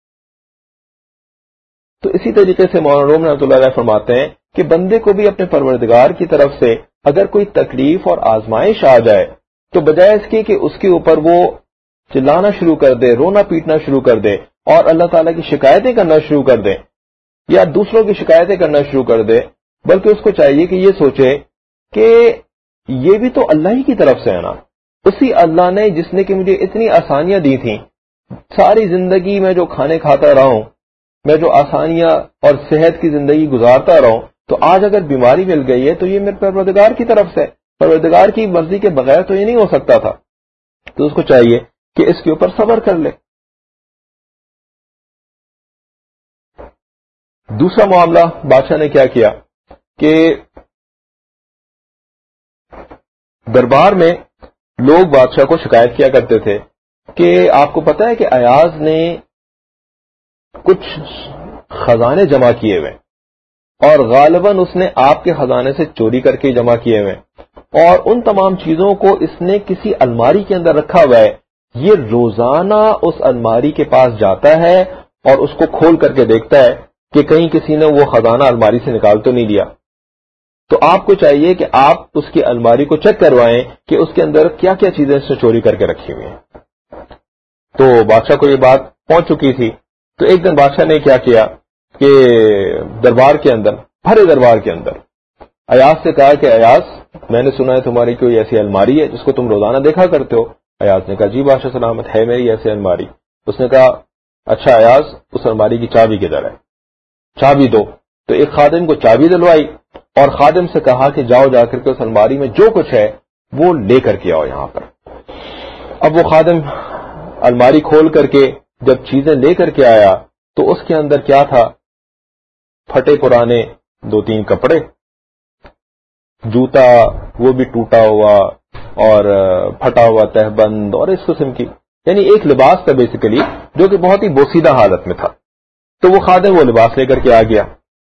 تو اسی طریقے سے مولانا روم رحمۃ اللہ علیہ فرماتے ہیں کہ بندے کو بھی اپنے پروردگار کی طرف سے اگر کوئی تکلیف اور آزمائش آ جائے تو بجائے اس کی کہ اس کے اوپر وہ چلانا شروع کر دے، رونا پیٹنا شروع کر دے اور اللہ تعالیٰ کی شکایتیں کرنا شروع کر دے یا دوسروں کی شکایتیں کرنا شروع کر دے، بلکہ اس کو چاہیے کہ یہ سوچے کہ یہ بھی تو اللہ ہی کی طرف سے ہے نا، اسی اللہ نے جس نے کہ مجھے اتنی آسانیاں دی تھیں، ساری زندگی میں جو کھانے کھاتا رہا ہوں، میں جو آسانیاں اور صحت کی زندگی گزارتا رہا ہوں، تو آج اگر بیماری مل گئی ہے تو یہ میرے پروردگار کی طرف سے، پروردگار کی مرضی کے بغیر تو یہ نہیں ہو سکتا تھا، تو اس کو چاہیے کہ اس کے اوپر صبر کر لے۔ دوسرا معاملہ بادشاہ نے کیا کیا کہ دربار میں لوگ بادشاہ کو شکایت کیا کرتے تھے کہ آپ کو پتہ ہے کہ ایاز نے کچھ خزانے جمع کیے ہوئے اور غالباً اس نے آپ کے خزانے سے چوری کر کے جمع کیے ہوئے اور ان تمام چیزوں کو اس نے کسی الماری کے اندر رکھا ہوا ہے، یہ روزانہ اس الماری کے پاس جاتا ہے اور اس کو کھول کر کے دیکھتا ہے کہ کہیں کسی نے وہ خزانہ الماری سے نکال تو نہیں دیا۔ تو آپ کو چاہیے کہ آپ اس کی الماری کو چیک کروائیں کہ اس کے اندر کیا کیا چیزیں اس نے چوری کر کے رکھی ہوئی ہیں۔ تو بادشاہ کو یہ بات پہنچ چکی تھی، تو ایک دن بادشاہ نے کیا کیا کہ دربار کے اندر، بھرے دربار کے اندر ایاز سے کہا کہ ایاز، میں نے سنا ہے تمہاری کوئی ایسی الماری ہے جس کو تم روزانہ دیکھا کرتے ہو۔ ایاز نے کہا جی بادشاہ سلامت، ہے میری ایسی الماری۔ اس نے کہا اچھا ایاز، اس الماری کی چابی کدھر ہے؟ چابی دو۔ تو ایک خادم کو چابی دلوائی اور خادم سے کہا کہ جاؤ جا کر کے اس الماری میں جو کچھ ہے وہ لے کر کے آؤ یہاں پر۔ اب وہ خادم الماری کھول کر کے جب چیزیں لے کر کے آیا تو اس کے اندر کیا تھا؟ پھٹے پرانے دو تین کپڑے، جوتا وہ بھی ٹوٹا ہوا اور پھٹا ہوا تہبند اور اس قسم کی، یعنی ایک لباس تھا بیسیکلی جو کہ بہت ہی بوسیدہ حالت میں تھا۔ تو وہ خادم وہ لباس لے کر کے آ گیا،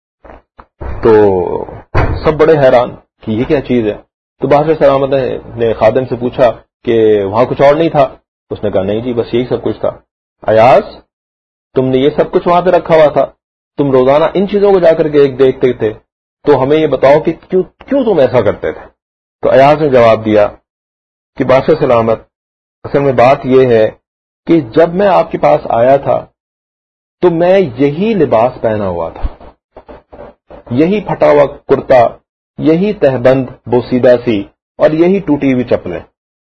تو سب بڑے حیران کہ یہ کیا چیز ہے۔ تو بادشاہ سلامت نے خادم سے پوچھا کہ وہاں کچھ اور نہیں تھا؟ اس نے کہا نہیں جی، بس یہی سب کچھ تھا۔ ایاز، تم نے یہ سب کچھ وہاں پہ رکھا ہوا تھا، تم روزانہ ان چیزوں کو جا کر کے ایک دیکھتے تھے، تو ہمیں یہ بتاؤ کہ کیوں کیوں تم ایسا کرتے تھے؟ تو ایاز نے جواب دیا کہ بادشاہ سلامت، اصل میں بات یہ ہے کہ جب میں آپ کے پاس آیا تھا تو میں یہی لباس پہنا ہوا تھا، یہی پھٹا ہوا کرتا، یہی تہبند بوسیدہ سی اور یہی ٹوٹی ہوئی چپلیں۔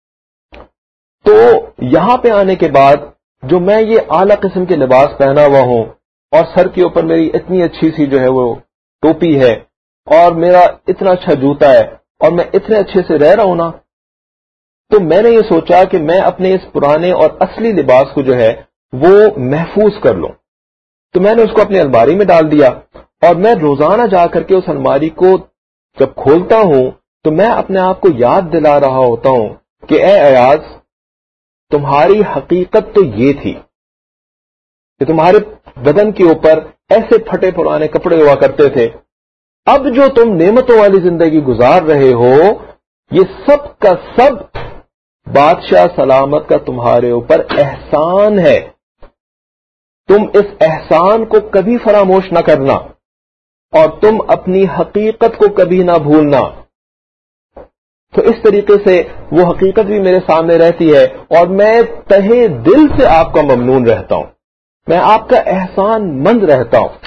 تو یہاں پہ آنے کے بعد جو میں یہ اعلیٰ قسم کے لباس پہنا ہوا ہوں اور سر کے اوپر میری اتنی اچھی سی جو ہے وہ ٹوپی ہے اور میرا اتنا اچھا جوتا ہے اور میں اتنے اچھے سے رہ رہا ہوں نا، تو میں نے یہ سوچا کہ میں اپنے اس پرانے اور اصلی لباس کو جو ہے وہ محفوظ کر لوں، تو میں نے اس کو اپنی الماری میں ڈال دیا اور میں روزانہ جا کر کے اس الماری کو جب کھولتا ہوں تو میں اپنے آپ کو یاد دلا رہا ہوتا ہوں کہ اے ایاز، تمہاری حقیقت تو یہ تھی کہ تمہارے بدن کے اوپر ایسے پھٹے پرانے کپڑے ہوا کرتے تھے، اب جو تم نعمتوں والی زندگی گزار رہے ہو یہ سب کا سب بادشاہ سلامت کا تمہارے اوپر احسان ہے، تم اس احسان کو کبھی فراموش نہ کرنا اور تم اپنی حقیقت کو کبھی نہ بھولنا۔ تو اس طریقے سے وہ حقیقت بھی میرے سامنے رہتی ہے اور میں تہے دل سے آپ کا ممنون رہتا ہوں، میں آپ کا احسان مند رہتا ہوں۔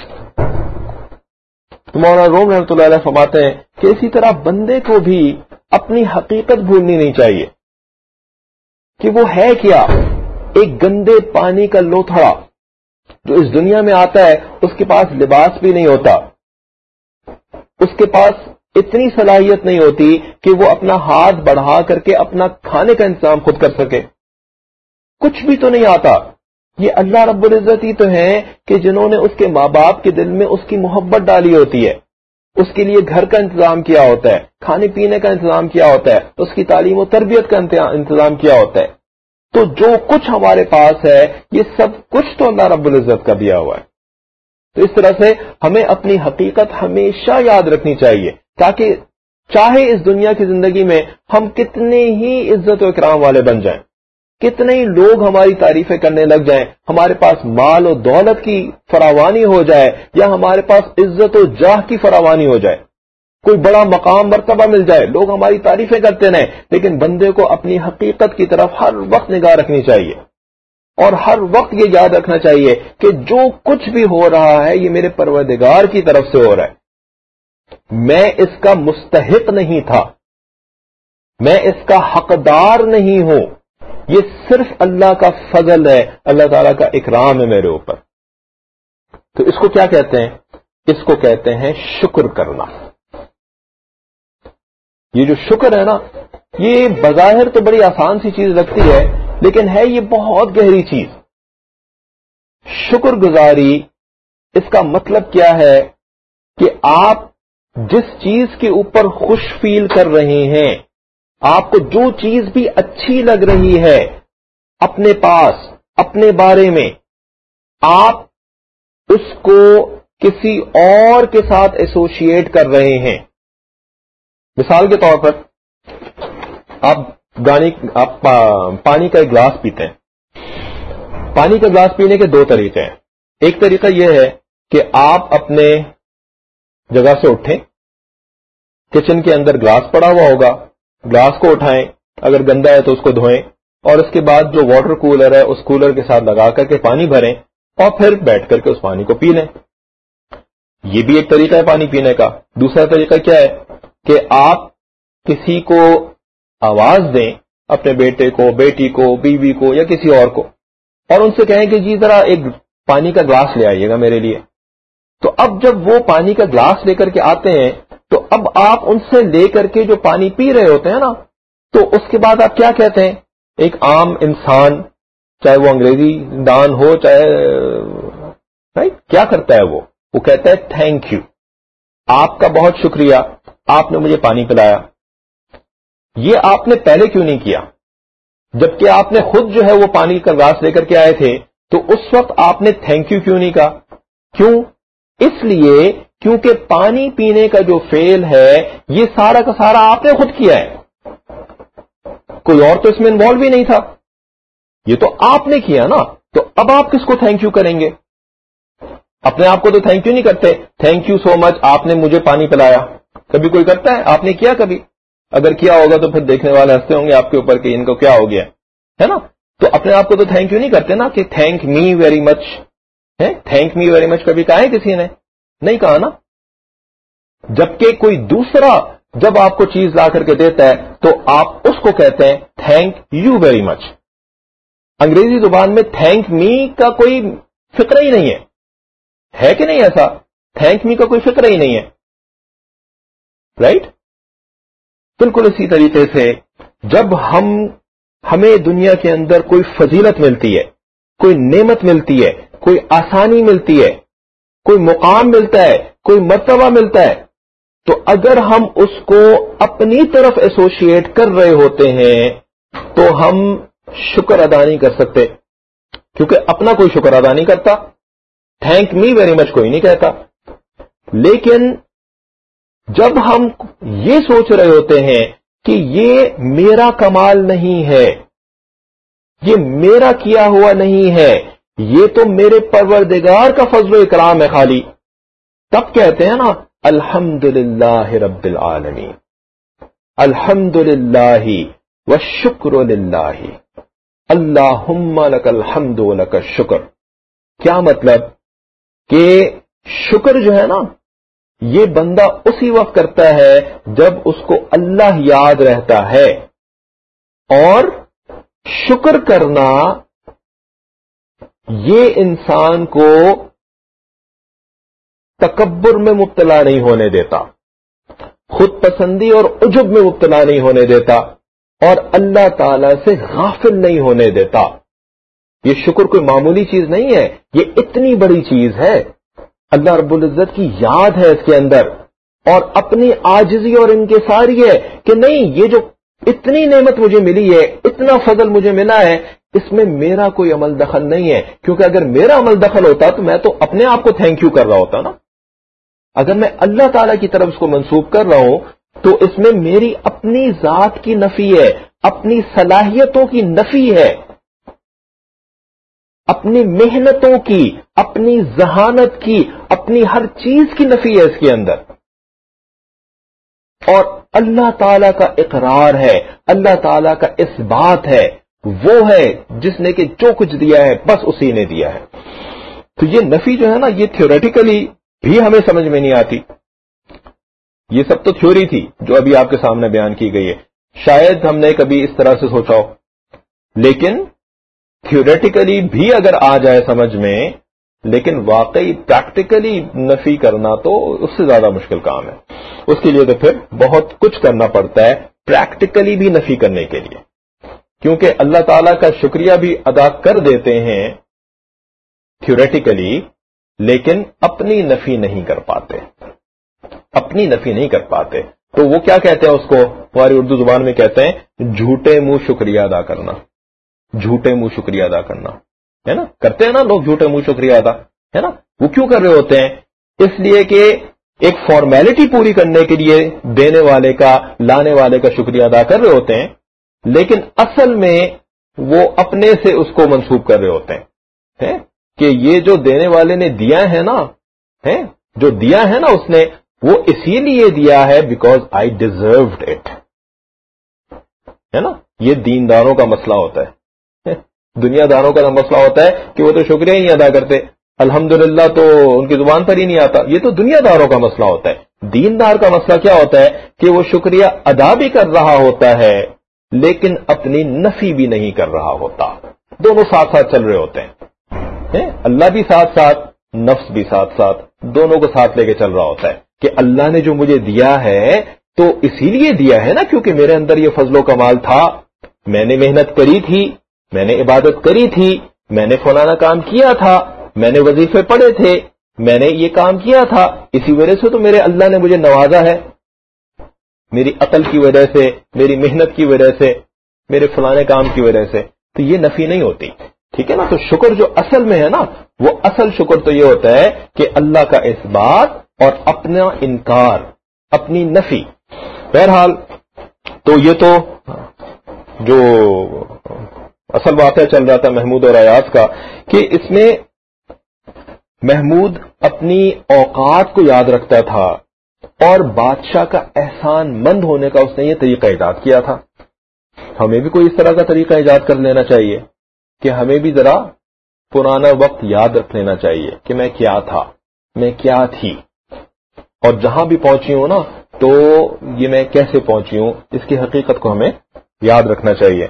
تو مولانا روم رحمۃ اللہ علیہ فرماتے ہیں کہ اسی طرح بندے کو بھی اپنی حقیقت بھولنی نہیں چاہیے کہ وہ ہے کیا، ایک گندے پانی کا لوتھڑا جو اس دنیا میں آتا ہے، اس کے پاس لباس بھی نہیں ہوتا، اس کے پاس اتنی صلاحیت نہیں ہوتی کہ وہ اپنا ہاتھ بڑھا کر کے اپنا کھانے کا انتظام خود کر سکے. کچھ بھی تو نہیں آتا. یہ اللہ رب العزت ہی تو ہیں کہ جنہوں نے اس کے ماں باپ کے دل میں اس کی محبت ڈالی ہوتی ہے، اس کے لیے گھر کا انتظام کیا ہوتا ہے، کھانے پینے کا انتظام کیا ہوتا ہے، اس کی تعلیم و تربیت کا انتظام کیا ہوتا ہے. تو جو کچھ ہمارے پاس ہے یہ سب کچھ تو اللہ رب العزت کا دیا ہوا ہے. تو اس طرح سے ہمیں اپنی حقیقت ہمیشہ یاد رکھنی چاہیے، تاکہ چاہے اس دنیا کی زندگی میں ہم کتنے ہی عزت و اکرام والے بن جائیں، کتنے ہی لوگ ہماری تعریفیں کرنے لگ جائیں، ہمارے پاس مال و دولت کی فراوانی ہو جائے یا ہمارے پاس عزت و جاہ کی فراوانی ہو جائے، کوئی بڑا مقام مرتبہ مل جائے، لوگ ہماری تعریفیں کرتے رہیں، لیکن بندے کو اپنی حقیقت کی طرف ہر وقت نگاہ رکھنی چاہیے اور ہر وقت یہ یاد رکھنا چاہیے کہ جو کچھ بھی ہو رہا ہے یہ میرے پروردگار کی طرف سے ہو رہا ہے. میں اس کا مستحق نہیں تھا، میں اس کا حقدار نہیں ہوں، یہ صرف اللہ کا فضل ہے، اللہ تعالیٰ کا اکرام ہے میرے اوپر. تو اس کو کیا کہتے ہیں؟ اس کو کہتے ہیں شکر کرنا. یہ جو شکر ہے نا، یہ بظاہر تو بڑی آسان سی چیز لگتی ہے، لیکن ہے یہ بہت گہری چیز. شکر گزاری اس کا مطلب کیا ہے کہ آپ جس چیز کے اوپر خوش فیل کر رہے ہیں، آپ کو جو چیز بھی اچھی لگ رہی ہے اپنے پاس، اپنے بارے میں، آپ اس کو کسی اور کے ساتھ ایسوشیٹ کر رہے ہیں. مثال کے طور پر آپ گانی آپ پانی کا ایک گلاس پیتے ہیں. پانی کا گلاس پینے کے دو طریقے ہیں. ایک طریقہ یہ ہے کہ آپ اپنے جگہ سے اٹھیں، کچن کے اندر گلاس پڑا ہوا ہوگا، گلاس کو اٹھائیں، اگر گندا ہے تو اس کو دھوئیں، اور اس کے بعد جو واٹر کولر ہے اس کولر کے ساتھ لگا کر کے پانی بھریں اور پھر بیٹھ کر کے اس پانی کو پی لیں. یہ بھی ایک طریقہ ہے پانی پینے کا. دوسرا طریقہ کیا ہے کہ آپ کسی کو آواز دیں، اپنے بیٹے کو، بیٹی کو، بیوی کو یا کسی اور کو، اور ان سے کہیں کہ جی ذرا ایک پانی کا گلاس لے آئیے گا میرے لیے. تو اب جب وہ پانی کا گلاس لے کر کے آتے ہیں تو اب آپ ان سے لے کر کے جو پانی پی رہے ہوتے ہیں نا، تو اس کے بعد آپ کیا کہتے ہیں؟ ایک عام انسان، چاہے وہ انگریزی دان ہو چاہے رائٹ، کیا کرتا ہے؟ وہ وہ کہتا ہے تھینک یو، آپ کا بہت شکریہ، آپ نے مجھے پانی پلایا. یہ آپ نے پہلے کیوں نہیں کیا؟ جبکہ آپ نے خود جو ہے وہ پانی کا گلاس لے کر کے آئے تھے، تو اس وقت آپ نے تھینک یو کیوں نہیں کہا؟ کیوں؟ اس لیے کیونکہ پانی پینے کا جو فعل ہے یہ سارا کا سارا آپ نے خود کیا ہے، کوئی اور تو اس میں انوالو بھی نہیں تھا، یہ تو آپ نے کیا نا. تو اب آپ کس کو تھینک یو کریں گے؟ اپنے آپ کو تو تھینک یو نہیں کرتے. تھینک یو سو مچ، آپ نے مجھے پانی پلایا. کبھی کوئی کرتا ہے؟ آپ نے کیا کبھی؟ اگر کیا ہوگا تو پھر دیکھنے والے ہنستے ہوں گے آپ کے اوپر کہ ان کو کیا ہو گیا ہے نا. تو اپنے آپ کو تو تھینک یو نہیں کرتے نا کہ تھینک می ویری مچ ہے. تھینک می ویری مچ کبھی کہا ہے کسی نے؟ نہیں کہا نا. جبکہ کوئی دوسرا جب آپ کو چیز لا کر کے دیتا ہے تو آپ اس کو کہتے ہیں تھینک یو ویری مچ. انگریزی زبان میں تھینک می کا کوئی فکر ہی نہیں ہے، ہے کہ نہیں ایسا؟ تھینک می کا کوئی فکر ہی نہیں ہے، رائٹ؟ بالکل اسی طریقے سے جب ہم ہمیں دنیا کے اندر کوئی فضیلت ملتی ہے، کوئی نعمت ملتی ہے، کوئی آسانی ملتی ہے، کوئی مقام ملتا ہے، کوئی مرتبہ ملتا ہے، تو اگر ہم اس کو اپنی طرف ایسوشیٹ کر رہے ہوتے ہیں تو ہم شکر ادا نہیں کر سکتے، کیونکہ اپنا کوئی شکر ادا نہیں کرتا. تھینک می ویری مچ کوئی نہیں کہتا. لیکن جب ہم یہ سوچ رہے ہوتے ہیں کہ یہ میرا کمال نہیں ہے، یہ میرا کیا ہوا نہیں ہے، یہ تو میرے پروردگار کا فضل و اکرام ہے خالی، تب کہتے ہیں نا الحمد للہ رب العالمین، الحمد للہ والشکر للہ، اللہم لک الحمد ولک الشکر. کیا مطلب؟ کہ شکر جو ہے نا یہ بندہ اسی وقت کرتا ہے جب اس کو اللہ یاد رہتا ہے، اور شکر کرنا یہ انسان کو تکبر میں مبتلا نہیں ہونے دیتا. خود پسندی اور عجب میں مبتلا نہیں ہونے دیتا اور اللہ تعالی سے غافل نہیں ہونے دیتا. یہ شکر کوئی معمولی چیز نہیں ہے، یہ اتنی بڑی چیز ہے. اللہ رب العزت کی یاد ہے اس کے اندر اور اپنی عاجزی اور انکساری ہے کہ نہیں، یہ جو اتنی نعمت مجھے ملی ہے، اتنا فضل مجھے ملا ہے، اس میں میرا کوئی عمل دخل نہیں ہے. کیونکہ اگر میرا عمل دخل ہوتا تو میں تو اپنے آپ کو تھینک یو کر رہا ہوتا نا. اگر میں اللہ تعالی کی طرف اس کو منسوب کر رہا ہوں تو اس میں میری اپنی ذات کی نفی ہے، اپنی صلاحیتوں کی نفی ہے، اپنی محنتوں کی، اپنی ذہانت کی، اپنی ہر چیز کی نفی ہے اس کے اندر. اور اللہ تعالی کا اقرار ہے، اللہ تعالی کا اس بات ہے، وہ ہے جس نے کہ جو کچھ دیا ہے بس اسی نے دیا ہے. تو یہ نفی جو ہے نا، یہ تھیوریٹیکلی بھی ہمیں سمجھ میں نہیں آتی. یہ سب تو تھیوری تھی جو ابھی آپ کے سامنے بیان کی گئی ہے، شاید ہم نے کبھی اس طرح سے سوچا ہو، لیکن تھیوریٹیکلی بھی اگر آ جائے سمجھ میں، لیکن واقعی پریکٹیکلی نفی کرنا تو اس سے زیادہ مشکل کام ہے. اس کے لیے تو پھر بہت کچھ کرنا پڑتا ہے پریکٹیکلی بھی نفی کرنے کے لیے، کیونکہ اللہ تعالیٰ کا شکریہ بھی ادا کر دیتے ہیں تھیوریٹیکلی، لیکن اپنی نفی نہیں کر پاتے، اپنی نفی نہیں کر پاتے. تو وہ کیا کہتے ہیں اس کو، ہماری اردو زبان میں کہتے ہیں جھوٹے منہ شکریہ ادا کرنا. جھوٹے منہ شکریہ ادا کرنا ہے نا، کرتے ہیں نا لوگ جھوٹے منہ شکریہ ادا، ہے نا. وہ کیوں کر رہے ہوتے ہیں؟ اس لیے کہ ایک فارمیلٹی پوری کرنے کے لیے دینے والے کا، لانے والے کا شکریہ ادا کر رہے ہوتے ہیں، لیکن اصل میں وہ اپنے سے اس کو منسوب کر رہے ہوتے ہیں کہ یہ جو دینے والے نے دیا ہے نا، جو دیا ہے نا اس نے، وہ اسی لیے دیا ہے بیکاز آئی ڈیزروڈ اٹ، ہے نا. یہ دینداروں کا مسئلہ ہوتا ہے. دنیا داروں کا مسئلہ ہوتا ہے کہ وہ تو شکریہ ہی نہیں ادا کرتے، الحمدللہ تو ان کی زبان پر ہی نہیں آتا. یہ تو دنیا داروں کا مسئلہ ہوتا ہے. دیندار کا مسئلہ کیا ہوتا ہے کہ وہ شکریہ ادا بھی کر رہا ہوتا ہے لیکن اپنی نفی بھی نہیں کر رہا ہوتا. دونوں ساتھ ساتھ چل رہے ہوتے ہیں، اللہ بھی ساتھ ساتھ، نفس بھی ساتھ ساتھ، دونوں کو ساتھ لے کے چل رہا ہوتا ہے کہ اللہ نے جو مجھے دیا ہے تو اسی لیے دیا ہے نا کیونکہ میرے اندر یہ فضل و کمال تھا، میں نے محنت کری تھی، میں نے عبادت کری تھی، میں نے فلانا کام کیا تھا، میں نے وظیفے پڑھے تھے، میں نے یہ کام کیا تھا، اسی وجہ سے تو میرے اللہ نے مجھے نوازا ہے، میری عقل کی وجہ سے، میری محنت کی وجہ سے، میرے فلانے کام کی وجہ سے. تو یہ نفی نہیں ہوتی، ٹھیک ہے نا. تو شکر جو اصل میں ہے نا، وہ اصل شکر تو یہ ہوتا ہے کہ اللہ کا اس بات اور اپنا انکار، اپنی نفی. بہرحال تو یہ تو جو اصل واقعہ چل رہا تھا محمود اور ایاز کا، کہ اس میں محمود اپنی اوقات کو یاد رکھتا تھا اور بادشاہ کا احسان مند ہونے کا اس نے یہ طریقہ ایجاد کیا تھا. ہمیں بھی کوئی اس طرح کا طریقہ ایجاد کر لینا چاہیے کہ ہمیں بھی ذرا پرانا وقت یاد رکھ لینا چاہیے کہ میں کیا تھا، میں کیا تھی، اور جہاں بھی پہنچی ہوں نا تو یہ میں کیسے پہنچی ہوں، اس کی حقیقت کو ہمیں یاد رکھنا چاہیے.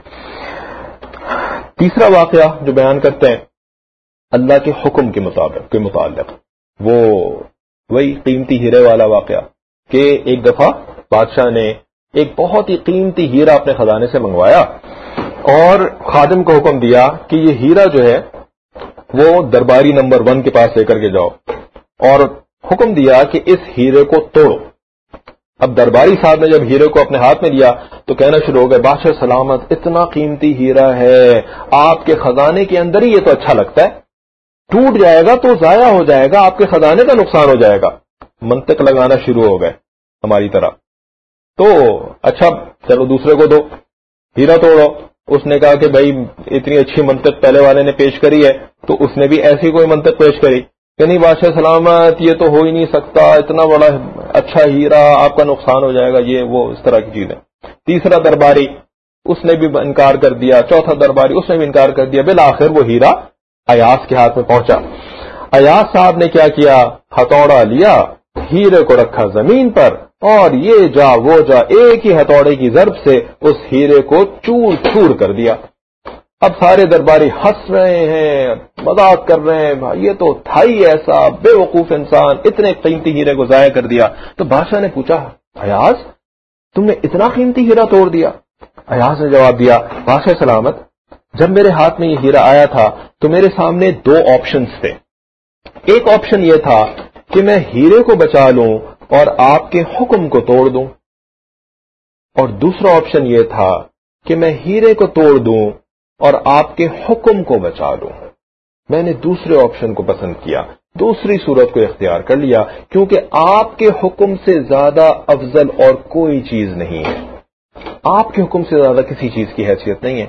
تیسرا واقعہ جو بیان کرتے ہیں اللہ کے حکم کے مطابق کے متعلق، وہ وہی قیمتی ہیرے والا واقعہ کہ ایک دفعہ بادشاہ نے ایک بہت ہی قیمتی ہیرا اپنے خزانے سے منگوایا اور خادم کو حکم دیا کہ یہ ہیرا جو ہے وہ درباری نمبر ون کے پاس لے کر کے جاؤ، اور حکم دیا کہ اس ہیرے کو توڑو. اب درباری صاحب نے جب ہیرے کو اپنے ہاتھ میں لیا تو کہنا شروع ہو گئے، بادشاہ سلامت، اتنا قیمتی ہیرا ہے آپ کے خزانے کے اندر ہی، یہ تو اچھا لگتا ہے، ٹوٹ جائے گا تو ضائع ہو جائے گا، آپ کے خزانے کا نقصان ہو جائے گا. منطق لگانا شروع ہو گئے ہماری طرح. تو اچھا چلو دوسرے کو دو، ہیرا توڑو. اس نے کہا کہ بھائی اتنی اچھی منطق پہلے والے نے پیش کری ہے، تو اس نے بھی ایسی کوئی منطق پیش کری کہ نہیں بادشاہ سلامت، یہ تو ہو ہی نہیں سکتا، اتنا بڑا اچھا ہیرا، آپ کا نقصان ہو جائے گا، یہ وہ اس طرح کی چیزیں. تیسرا درباری اس نے بھی انکار کر دیا، چوتھا درباری اس نے بھی انکار کر دیا. بالآخر وہ ہیرا ایاز کے ہاتھ میں پہنچا. ایاز صاحب نے کیا کیا، ہتھوڑا لیا، ہیرے کو رکھا زمین پر اور یہ جا وہ جا ایک ہی ہتھوڑے کی ضرب سے اس ہیرے کو چور چور کر دیا. اب سارے درباری ہنس رہے ہیں، مذاق کر رہے ہیں، یہ تو تھا ہی ایسا بے وقوف انسان، اتنے قیمتی ہیرے کو ضائع کر دیا. تو بادشاہ نے پوچھا ایاز تم نے اتنا قیمتی ہیرا توڑ دیا؟ ایاز نے جواب دیا بادشاہ سلامت، جب میرے ہاتھ میں یہ ہیرا آیا تھا تو میرے سامنے دو آپشنز تھے. ایک آپشن یہ تھا کہ میں ہیرے کو بچا لوں اور آپ کے حکم کو توڑ دوں، اور دوسرا آپشن یہ تھا کہ میں ہیرے کو توڑ دوں اور آپ کے حکم کو بچا لوں. میں نے دوسرے آپشن کو پسند کیا، دوسری صورت کو اختیار کر لیا، کیونکہ آپ کے حکم سے زیادہ افضل اور کوئی چیز نہیں ہے. آپ کے حکم سے زیادہ کسی چیز کی حیثیت نہیں ہے.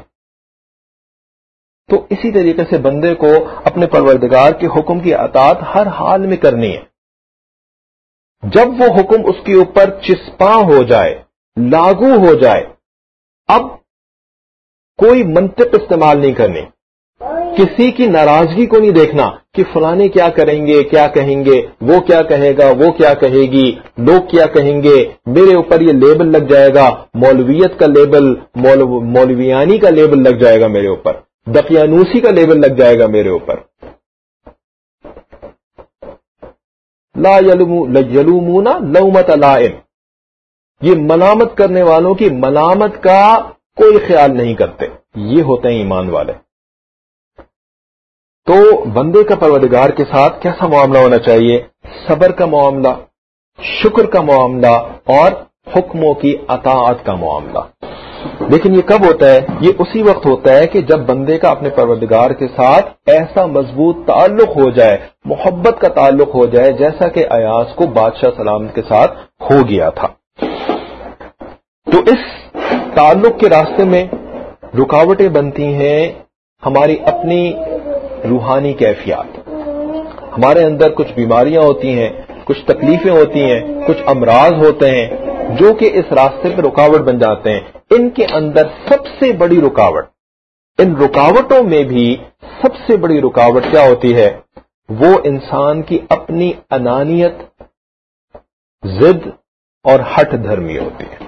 تو اسی طریقے سے بندے کو اپنے پروردگار کے حکم کی اطاعت ہر حال میں کرنی ہے. جب وہ حکم اس کے اوپر چسپاں ہو جائے، لاگو ہو جائے، اب کوئی منطق استعمال نہیں کرنی، کسی کی ناراضگی کو نہیں دیکھنا کہ فلانے کیا کریں گے، کیا کہیں گے، وہ کیا کہے گا، وہ کیا کہے گی، لوگ کیا کہیں گے، میرے اوپر یہ لیبل لگ جائے گا، مولویت کا لیبل، مولویانی کا لیبل لگ جائے گا میرے اوپر، دقیانوسی کا لیبل لگ جائے گا میرے اوپر. لا یلومون لومۃ لائم، یہ ملامت کرنے والوں کی ملامت کا کوئی خیال نہیں کرتے. یہ ہوتے ہیں ایمان والے. تو بندے کا پروردگار کے ساتھ کیسا معاملہ ہونا چاہیے؟ صبر کا معاملہ، شکر کا معاملہ اور حکموں کی اطاعت کا معاملہ. لیکن یہ کب ہوتا ہے؟ یہ اسی وقت ہوتا ہے کہ جب بندے کا اپنے پروردگار کے ساتھ ایسا مضبوط تعلق ہو جائے، محبت کا تعلق ہو جائے، جیسا کہ ایاز کو بادشاہ سلامت کے ساتھ ہو گیا تھا. تو اس تعلق کے راستے میں رکاوٹیں بنتی ہیں ہماری اپنی روحانی کیفیات. ہمارے اندر کچھ بیماریاں ہوتی ہیں، کچھ تکلیفیں ہوتی ہیں، کچھ امراض ہوتے ہیں جو کہ اس راستے پہ رکاوٹ بن جاتے ہیں. ان کے اندر سب سے بڑی رکاوٹ، ان رکاوٹوں میں بھی سب سے بڑی رکاوٹ کیا ہوتی ہے؟ وہ انسان کی اپنی انانیت، ضد اور ہٹ دھرمی ہوتی ہے.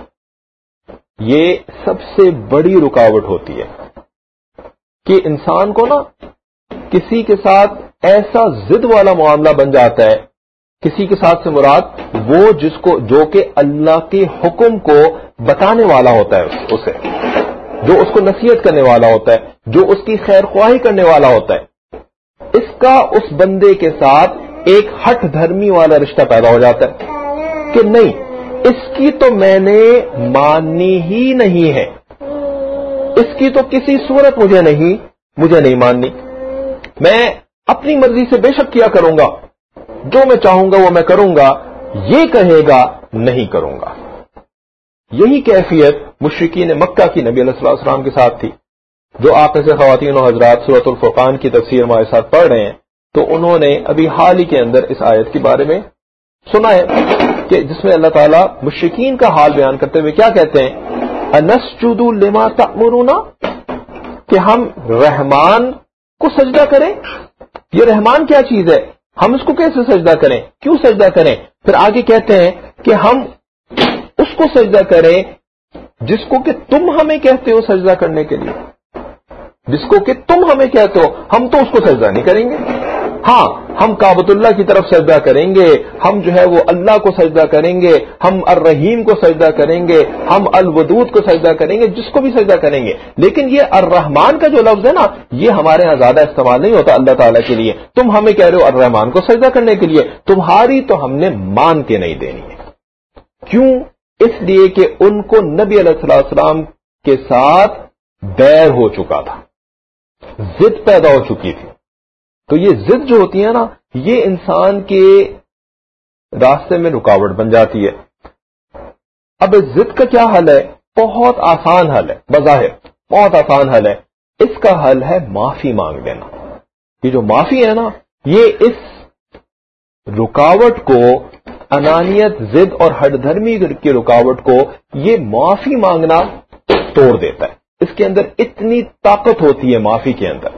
یہ سب سے بڑی رکاوٹ ہوتی ہے کہ انسان کو نا کسی کے ساتھ ایسا ضد والا معاملہ بن جاتا ہے. کسی کے ساتھ سے مراد وہ جس کو جو کہ اللہ کے حکم کو بتانے والا ہوتا ہے، اسے جو اس کو نصیحت کرنے والا ہوتا ہے، جو اس کی خیر خواہی کرنے والا ہوتا ہے، اس کا اس بندے کے ساتھ ایک ہٹ دھرمی والا رشتہ پیدا ہو جاتا ہے کہ نہیں، اس کی تو میں نے ماننی ہی نہیں ہے، اس کی تو کسی صورت مجھے نہیں مجھے نہیں ماننی، میں اپنی مرضی سے بے شک کیا کروں گا، جو میں چاہوں گا وہ میں کروں گا، یہ کہے گا نہیں کروں گا. یہی کیفیت مشرکین مکہ کی نبی علیہ الصلوۃ والسلام کے ساتھ تھی. جو آپ میں سے خواتین و حضرات سورۃ الفرقان کی تفسیر ہمارے ساتھ پڑھ رہے ہیں تو انہوں نے ابھی حال ہی کے اندر اس آیت کے بارے میں سنا ہے کہ جس میں اللہ تعالیٰ مشرکین کا حال بیان کرتے ہوئے کیا کہتے ہیں؟ انسجد لما تأمرون، کہ ہم رحمان کو سجدہ کریں. یہ رحمان کیا چیز ہے؟ ہم اس کو کیسے سجدہ کریں؟ کیوں سجدہ کریں؟ پھر آگے کہتے ہیں کہ ہم اس کو سجدہ کریں جس کو کہ تم ہمیں کہتے ہو سجدہ کرنے کے لیے، جس کو کہ تم ہمیں کہتے ہو. ہم تو اس کو سجدہ نہیں کریں گے. ہاں ہم کعبۃ اللہ کی طرف سجدہ کریں گے، ہم جو ہے وہ اللہ کو سجدہ کریں گے، ہم الرحیم کو سجدہ کریں گے، ہم الودود کو سجدہ کریں گے، جس کو بھی سجدہ کریں گے. لیکن یہ الرحمان کا جو لفظ ہے نا، یہ ہمارے ہاں زیادہ استعمال نہیں ہوتا اللہ تعالیٰ کے لیے. تم ہمیں کہہ رہے ہو الرحمان کو سجدہ کرنے کے لیے، تمہاری تو ہم نے مان کے نہیں دینی ہے. کیوں؟ اس لیے کہ ان کو نبی علیہ السلام کے ساتھ بیر ہو چکا تھا، ضد پیدا ہو چکی تھی. تو یہ ضد جو ہوتی ہے نا، یہ انسان کے راستے میں رکاوٹ بن جاتی ہے. اب اس ضد کا کیا حل ہے؟ بہت آسان حل ہے، بظاہر بہت آسان حل ہے. اس کا حل ہے معافی مانگ لینا. یہ جو معافی ہے نا، یہ اس رکاوٹ کو، انانیت، ضد اور ہٹ دھرمی کی رکاوٹ کو، یہ معافی مانگنا توڑ دیتا ہے. اس کے اندر اتنی طاقت ہوتی ہے معافی کے اندر.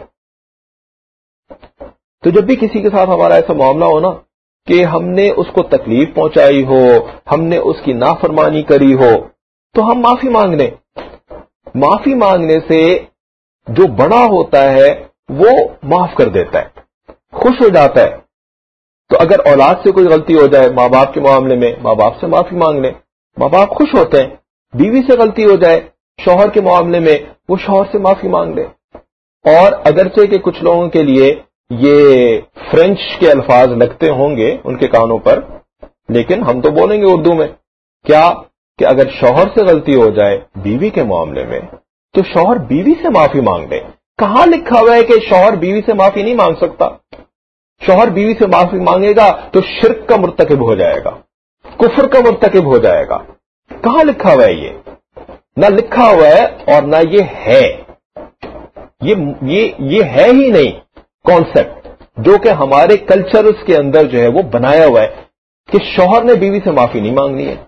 تو جب بھی کسی کے ساتھ ہمارا ایسا معاملہ ہو نا کہ ہم نے اس کو تکلیف پہنچائی ہو، ہم نے اس کی نافرمانی کری ہو، تو ہم معافی مانگ لیں. معافی مانگنے سے جو بڑا ہوتا ہے وہ معاف کر دیتا ہے، خوش ہو جاتا ہے. تو اگر اولاد سے کوئی غلطی ہو جائے ماں باپ کے معاملے میں، ماں باپ سے معافی مانگ لیں. ماں باپ خوش ہوتے ہیں، بیوی سے غلطی ہو جائے شوہر کے معاملے میں وہ شوہر سے معافی مانگ لے. اور اگرچہ کہ کچھ لوگوں کے لیے یہ فرینچ کے الفاظ لگتے ہوں گے ان کے کانوں پر، لیکن ہم تو بولیں گے اردو میں کیا کہ اگر شوہر سے غلطی ہو جائے بیوی کے معاملے میں تو شوہر بیوی سے معافی مانگ لے. کہاں لکھا ہوا ہے کہ شوہر بیوی سے معافی نہیں مانگ سکتا؟ شوہر بیوی سے معافی مانگے گا تو شرک کا مرتکب ہو جائے گا، کفر کا مرتکب ہو جائے گا. کہاں لکھا ہوا ہے؟ یہ نہ لکھا ہوا ہے اور نہ یہ ہے. یہ یہ یہ ہے ہی نہیں کانسیپٹ جو کہ ہمارے کلچرز کے اندر جو ہے وہ بنایا ہوا ہے کہ شوہر نے بیوی سے معافی نہیں مانگنی ہے.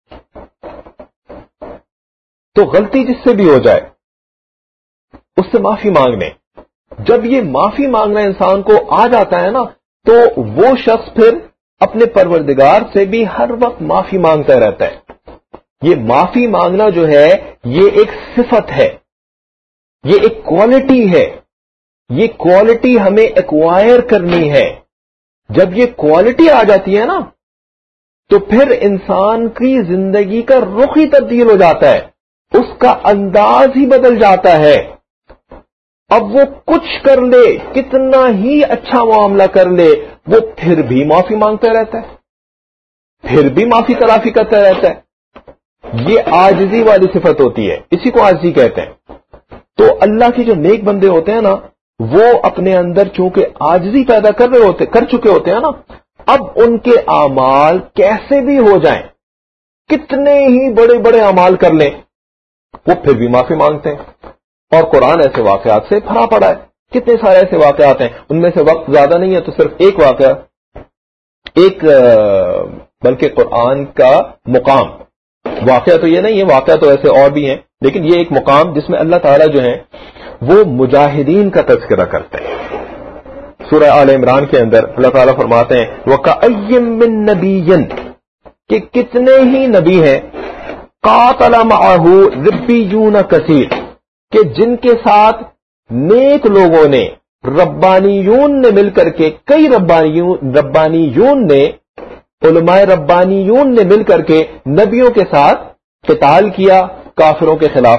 تو غلطی جس سے بھی ہو جائے اس سے معافی مانگنے. جب یہ معافی مانگنا انسان کو آ جاتا ہے نا تو وہ شخص پھر اپنے پروردگار سے بھی ہر وقت معافی مانگتا رہتا ہے. یہ معافی مانگنا جو ہے یہ ایک صفت ہے، یہ ایک کوالٹی ہے. یہ کوالٹی ہمیں ایکوائر کرنی ہے. جب یہ کوالٹی آ جاتی ہے نا تو پھر انسان کی زندگی کا رخ ہی تبدیل ہو جاتا ہے، اس کا انداز ہی بدل جاتا ہے. اب وہ کچھ کر لے، کتنا ہی اچھا معاملہ کر لے، وہ پھر بھی معافی مانگتا رہتا ہے، پھر بھی معافی تلافی کرتا رہتا ہے. یہ عاجزی والی صفت ہوتی ہے، اسی کو عاجزی کہتے ہیں. تو اللہ کے جو نیک بندے ہوتے ہیں نا وہ اپنے اندر چونکہ عاجزی پیدا کر رہے ہوتے کر چکے ہوتے ہیں نا، اب ان کے اعمال کیسے بھی ہو جائیں، کتنے ہی بڑے بڑے اعمال کر لیں، وہ پھر بھی معافی مانگتے ہیں. اور قرآن ایسے واقعات سے بھرا پڑا ہے. کتنے سارے ایسے واقعات ہیں، ان میں سے وقت زیادہ نہیں ہے تو صرف ایک واقعہ، ایک بلکہ قرآن کا مقام، واقعہ تو یہ نہیں ہے، واقعہ تو ایسے اور بھی ہیں، لیکن یہ ایک مقام جس میں اللہ تعالیٰ جو ہیں وہ مجاہدین کا تذکرہ کرتے ہیں. سورہ آل عمران کے اندر اللہ تعالیٰ فرماتے ہیں وَكَأَيٍّ مِّن نَّبِيٍّ کہ کتنے ہی نبی ہیں قاتل معه ربیون کثیر کہ جن کے ساتھ نیک لوگوں نے، ربانیون نے مل کر کے، کئی ربانیون ربانیون نے علماء ربانیون نے مل کر کے نبیوں کے ساتھ قتال کیا کافروں کے خلاف.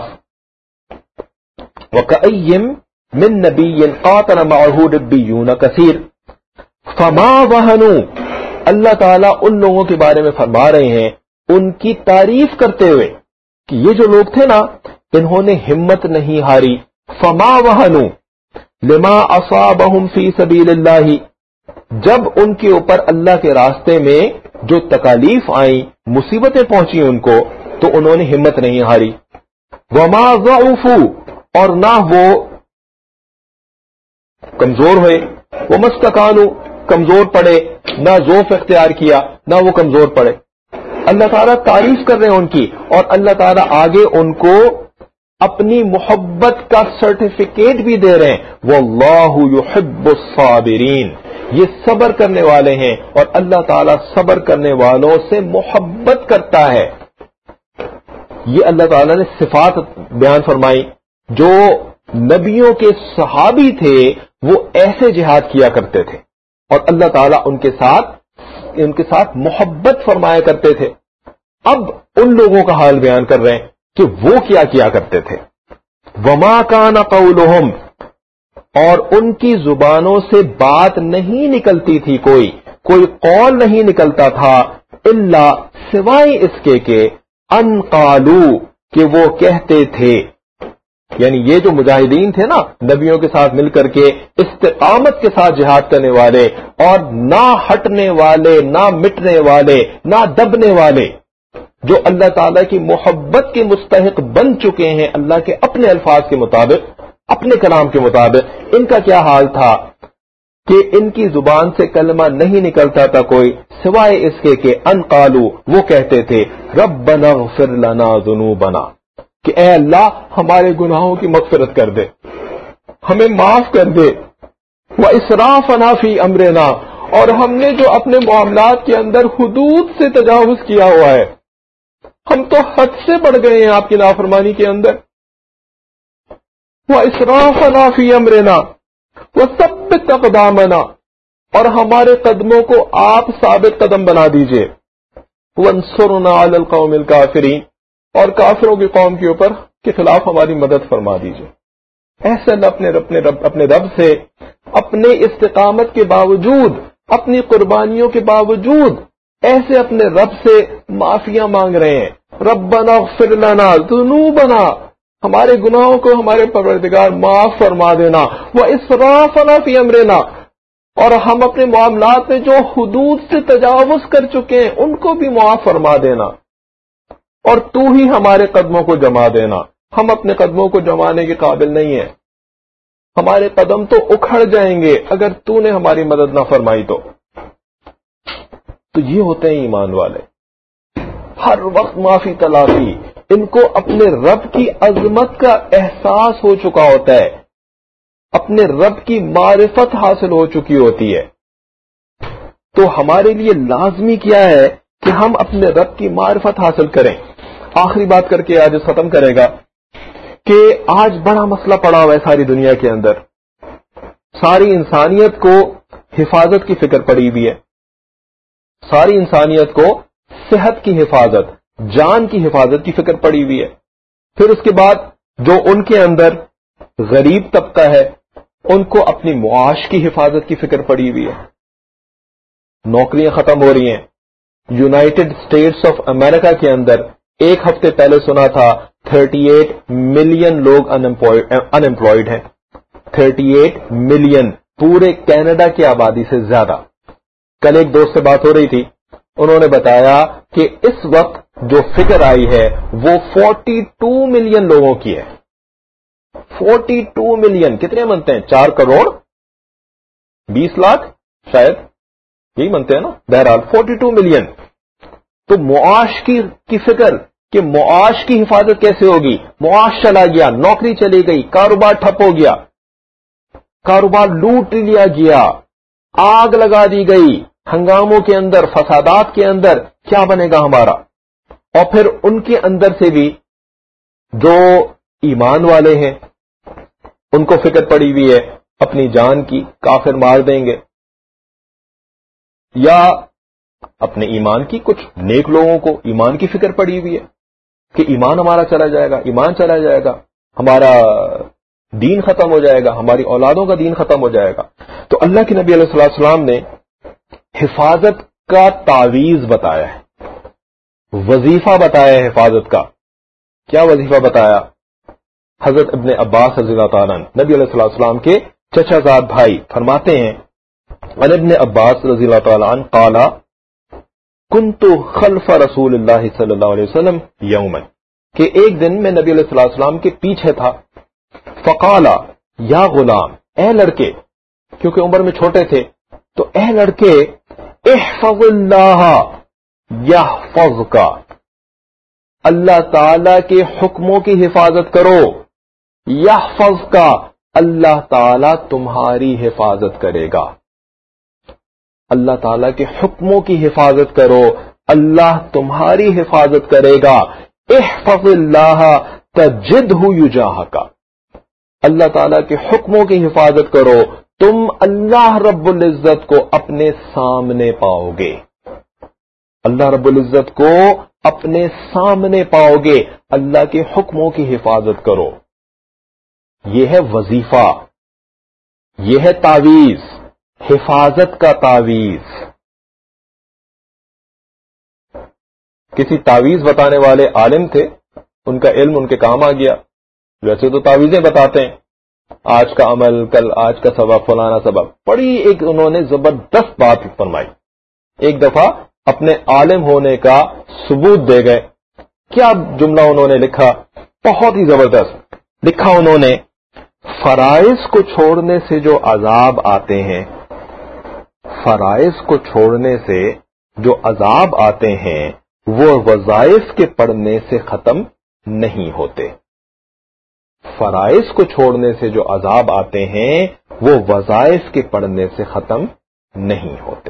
وَكَأَيٍّ مِّن نَّبِيٍّ قَاتَلَ مَعَهُ رِبِّيُّونَ كَثِيرٌ فَمَا وَهَنُوا اللہ تعالیٰ ان لوگوں کے بارے میں فرما رہے ہیں ان کی تعریف کرتے ہوئے کہ یہ جو لوگ تھے نا انہوں نے ہمت نہیں ہاری. فما وہنوا لما اصابہم فی سبیل اللہ جب ان کے اوپر اللہ کے راستے میں جو تکالیف آئیں، مصیبتیں پہنچی ان کو تو انہوں نے ہمت نہیں ہاری. وما ضعفوا اور نہ وہ کمزور ہوئے، وما استکانوا کمزور پڑے، نہ ضعف اختیار کیا نہ وہ کمزور پڑے. اللہ تعالیٰ تعریف کر رہے ہیں ان کی، اور اللہ تعالیٰ آگے ان کو اپنی محبت کا سرٹیفکیٹ بھی دے رہے ہیں واللہ یحب الصابرین یہ صبر کرنے والے ہیں اور اللہ تعالیٰ صبر کرنے والوں سے محبت کرتا ہے. یہ اللہ تعالیٰ نے صفات بیان فرمائی. جو نبیوں کے صحابی تھے وہ ایسے جہاد کیا کرتے تھے اور اللہ تعالیٰ ان کے ساتھ ان کے ساتھ محبت فرمایا کرتے تھے. اب ان لوگوں کا حال بیان کر رہے ہیں کہ وہ کیا کیا کرتے تھے. وما کان قولہم اور ان کی زبانوں سے بات نہیں نکلتی تھی، کوئی کوئی قول نہیں نکلتا تھا الا سوائے اس کے کہ ان قالو کہ وہ کہتے تھے. یعنی یہ جو مجاہدین تھے نا نبیوں کے ساتھ مل کر کے استقامت کے ساتھ جہاد کرنے والے اور نہ ہٹنے والے نہ مٹنے والے نہ دبنے والے، جو اللہ تعالیٰ کی محبت کے مستحق بن چکے ہیں اللہ کے اپنے الفاظ کے مطابق، اپنے کلام کے مطابق، ان کا کیا حال تھا کہ ان کی زبان سے کلمہ نہیں نکلتا تھا کوئی سوائے اس کے کہ ان قالو وہ کہتے تھے ربنا اغفر لنا ذنوبنا کہ اے اللہ ہمارے گناہوں کی مغفرت کر دے، ہمیں معاف کر دے، واسرافنا فی امرنا اور ہم نے جو اپنے معاملات کے اندر حدود سے تجاوز کیا ہوا ہے، ہم تو حد سے بڑھ گئے ہیں آپ کی نافرمانی کے اندر. واسرافنا فی امرنا وثبت اقدامنا اور ہمارے قدموں کو آپ ثابت قدم بنا دیجئے. وانصرنا علی القوم الکافرین، اور کافروں کی قوم کے اوپر کے خلاف ہماری مدد فرما دیجیے۔ ایسے اللہ اپنے رب اپنے رب اپنے رب سے اپنے استقامت کے باوجود، اپنی قربانیوں کے باوجود ایسے اپنے رب سے معافیاں مانگ رہے ہیں۔ ربنا اغفر لنا ذنوبنا، ہمارے گناہوں کو ہمارے پروردگار معاف فرما دینا، واسرافنا فی امرنا، اور ہم اپنے معاملات میں جو حدود سے تجاوز کر چکے ہیں ان کو بھی معاف فرما دینا، اور تو ہی ہمارے قدموں کو جما دینا۔ ہم اپنے قدموں کو جمانے کے قابل نہیں ہیں، ہمارے قدم تو اکھڑ جائیں گے اگر تو نے ہماری مدد نہ فرمائی تو۔ تو یہ ہوتے ہیں ایمان والے، ہر وقت معافی تلافی، ان کو اپنے رب کی عظمت کا احساس ہو چکا ہوتا ہے، اپنے رب کی معرفت حاصل ہو چکی ہوتی ہے۔ تو ہمارے لیے لازمی کیا ہے کہ ہم اپنے رب کی معرفت حاصل کریں۔ آخری بات کر کے آج ختم کرے گا کہ آج بڑا مسئلہ پڑا ہوا ہے ساری دنیا کے اندر، ساری انسانیت کو حفاظت کی فکر پڑی ہوئی ہے، ساری انسانیت کو صحت کی حفاظت، جان کی حفاظت کی فکر پڑی ہوئی ہے۔ پھر اس کے بعد جو ان کے اندر غریب طبقہ ہے ان کو اپنی معاش کی حفاظت کی فکر پڑی ہوئی ہے، نوکریاں ختم ہو رہی ہیں۔ یونائٹڈ اسٹیٹس آف امریکہ کے اندر ایک ہفتے پہلے سنا تھا تھرٹی ایٹ ملین لوگ ان امپلائڈ ہیں، تھرٹی ایٹ ملین، پورے کینیڈا کی آبادی سے زیادہ۔ کل ایک دوست سے بات ہو رہی تھی، انہوں نے بتایا کہ اس وقت جو فگر آئی ہے وہ فورٹی ٹو ملین لوگوں کی ہے۔ فورٹی ٹو ملین کتنے منتے ہیں؟ چار کروڑ بیس لاکھ شاید، یہی منتے ہیں نا، بہرحال فورٹی ٹو ملین۔ تو معاش کی کی فکر کہ معاش کی حفاظت کیسے ہوگی؟ معاش چلا گیا، نوکری چلی گئی، کاروبار ٹھپ ہو گیا، کاروبار لوٹ لیا گیا، آگ لگا دی گئی، ہنگاموں کے اندر، فسادات کے اندر کیا بنے گا ہمارا؟ اور پھر ان کے اندر سے بھی جو ایمان والے ہیں ان کو فکر پڑی ہوئی ہے اپنی جان کی، کافر مار دیں گے، یا اپنے ایمان کی، کچھ نیک لوگوں کو ایمان کی فکر پڑی ہوئی ہے کہ ایمان ہمارا چلا جائے گا، ایمان چلا جائے گا، ہمارا دین ختم ہو جائے گا، ہماری اولادوں کا دین ختم ہو جائے گا۔ تو اللہ کے نبی علیہ الصلوۃ والسلام نے حفاظت کا تعویذ بتایا ہے، وظیفہ بتایا ہے حفاظت کا۔ کیا وظیفہ بتایا؟ حضرت ابن عباس رضی اللہ تعالیٰ عنہ، نبی علیہ الصلوۃ والسلام کے چچا زاد بھائی، فرماتے ہیں عن ابن عباس رضی اللہ تعالیٰ عنہ قال کنت خلف رسول اللہ صلی اللہ علیہ وسلم یوما، کہ ایک دن میں نبی علیہ الصلوۃ والسلام کے پیچھے تھا۔ فقال یا غلام، اے لڑکے، کیونکہ عمر میں چھوٹے تھے تو اے لڑکے، احفظ اللہ یحفظک، اللہ تعالی کے حکموں کی حفاظت کرو، یحفظک، اللہ تعالی تمہاری حفاظت کرے گا۔ اللہ تعالیٰ کے حکموں کی حفاظت کرو، اللہ تمہاری حفاظت کرے گا۔ احفظ اللہ تجدہ یجاہک، اللہ تعالیٰ کے حکموں کی حفاظت کرو، تم اللہ رب العزت کو اپنے سامنے پاؤ گے، اللہ رب العزت کو اپنے سامنے پاؤ گے۔ اللہ کے حکموں کی حفاظت کرو، یہ ہے وظیفہ، یہ ہے تعویذ، حفاظت کا تعویذ۔ کسی تعویذ بتانے والے عالم تھے، ان کا علم ان کے کام آ گیا۔ ویسے تو تعویذیں بتاتے ہیں، آج کا عمل، کل آج کا سبب، فلانا سبب، بڑی ایک انہوں نے زبردست بات فرمائی۔ ایک دفعہ اپنے عالم ہونے کا ثبوت دے گئے۔ کیا جملہ انہوں نے لکھا، بہت ہی زبردست لکھا انہوں نے، فرائض کو چھوڑنے سے جو عذاب آتے ہیں، فرائض کو چھوڑنے سے جو عذاب آتے ہیں وہ وظائف کے پڑھنے سے ختم نہیں ہوتے۔ فرائض کو چھوڑنے سے جو عذاب آتے ہیں وہ وظائف کے پڑھنے سے ختم نہیں ہوتے۔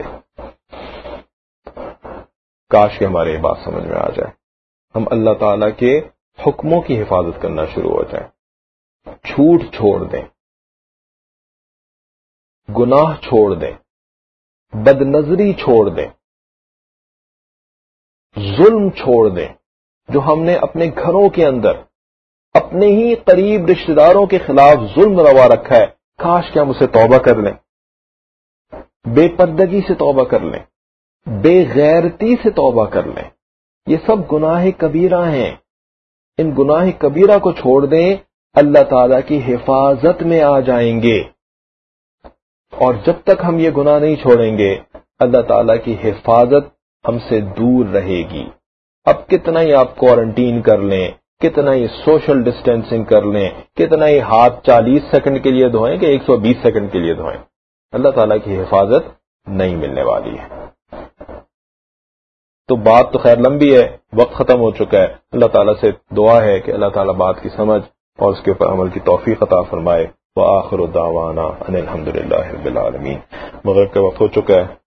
کاش کہ ہمارے یہ بات سمجھ میں آ جائے، ہم اللہ تعالی کے حکموں کی حفاظت کرنا شروع ہو جائیں، چھوٹ چھوڑ دیں، گناہ چھوڑ دیں، بد نظری چھوڑ دیں، ظلم چھوڑ دیں جو ہم نے اپنے گھروں کے اندر اپنے ہی قریب رشتہ داروں کے خلاف ظلم روا رکھا ہے، کاش کہ ہم اسے توبہ کر لیں، بے پردگی سے توبہ کر لیں، بے غیرتی سے توبہ کر لیں۔ یہ سب گناہ کبیرہ ہیں، ان گناہ کبیرہ کو چھوڑ دیں، اللہ تعالیٰ کی حفاظت میں آ جائیں گے۔ اور جب تک ہم یہ گناہ نہیں چھوڑیں گے اللہ تعالیٰ کی حفاظت ہم سے دور رہے گی۔ اب کتنا ہی آپ کوارنٹین کر لیں، کتنا ہی سوشل ڈسٹینسنگ کر لیں، کتنا ہی ہاتھ چالیس سیکنڈ کے لیے دھوئیں کہ ایک سو بیس سیکنڈ کے لیے دھوئیں، اللہ تعالیٰ کی حفاظت نہیں ملنے والی ہے۔ تو بات تو خیر لمبی ہے، وقت ختم ہو چکا ہے۔ اللہ تعالیٰ سے دعا ہے کہ اللہ تعالیٰ بات کی سمجھ اور اس کے اوپر عمل کی توفیق عطا فرمائے۔ وآخر دعوانا ان الحمد للہ رب العالمین۔ مغرب کا وقت ہو چکا ہے۔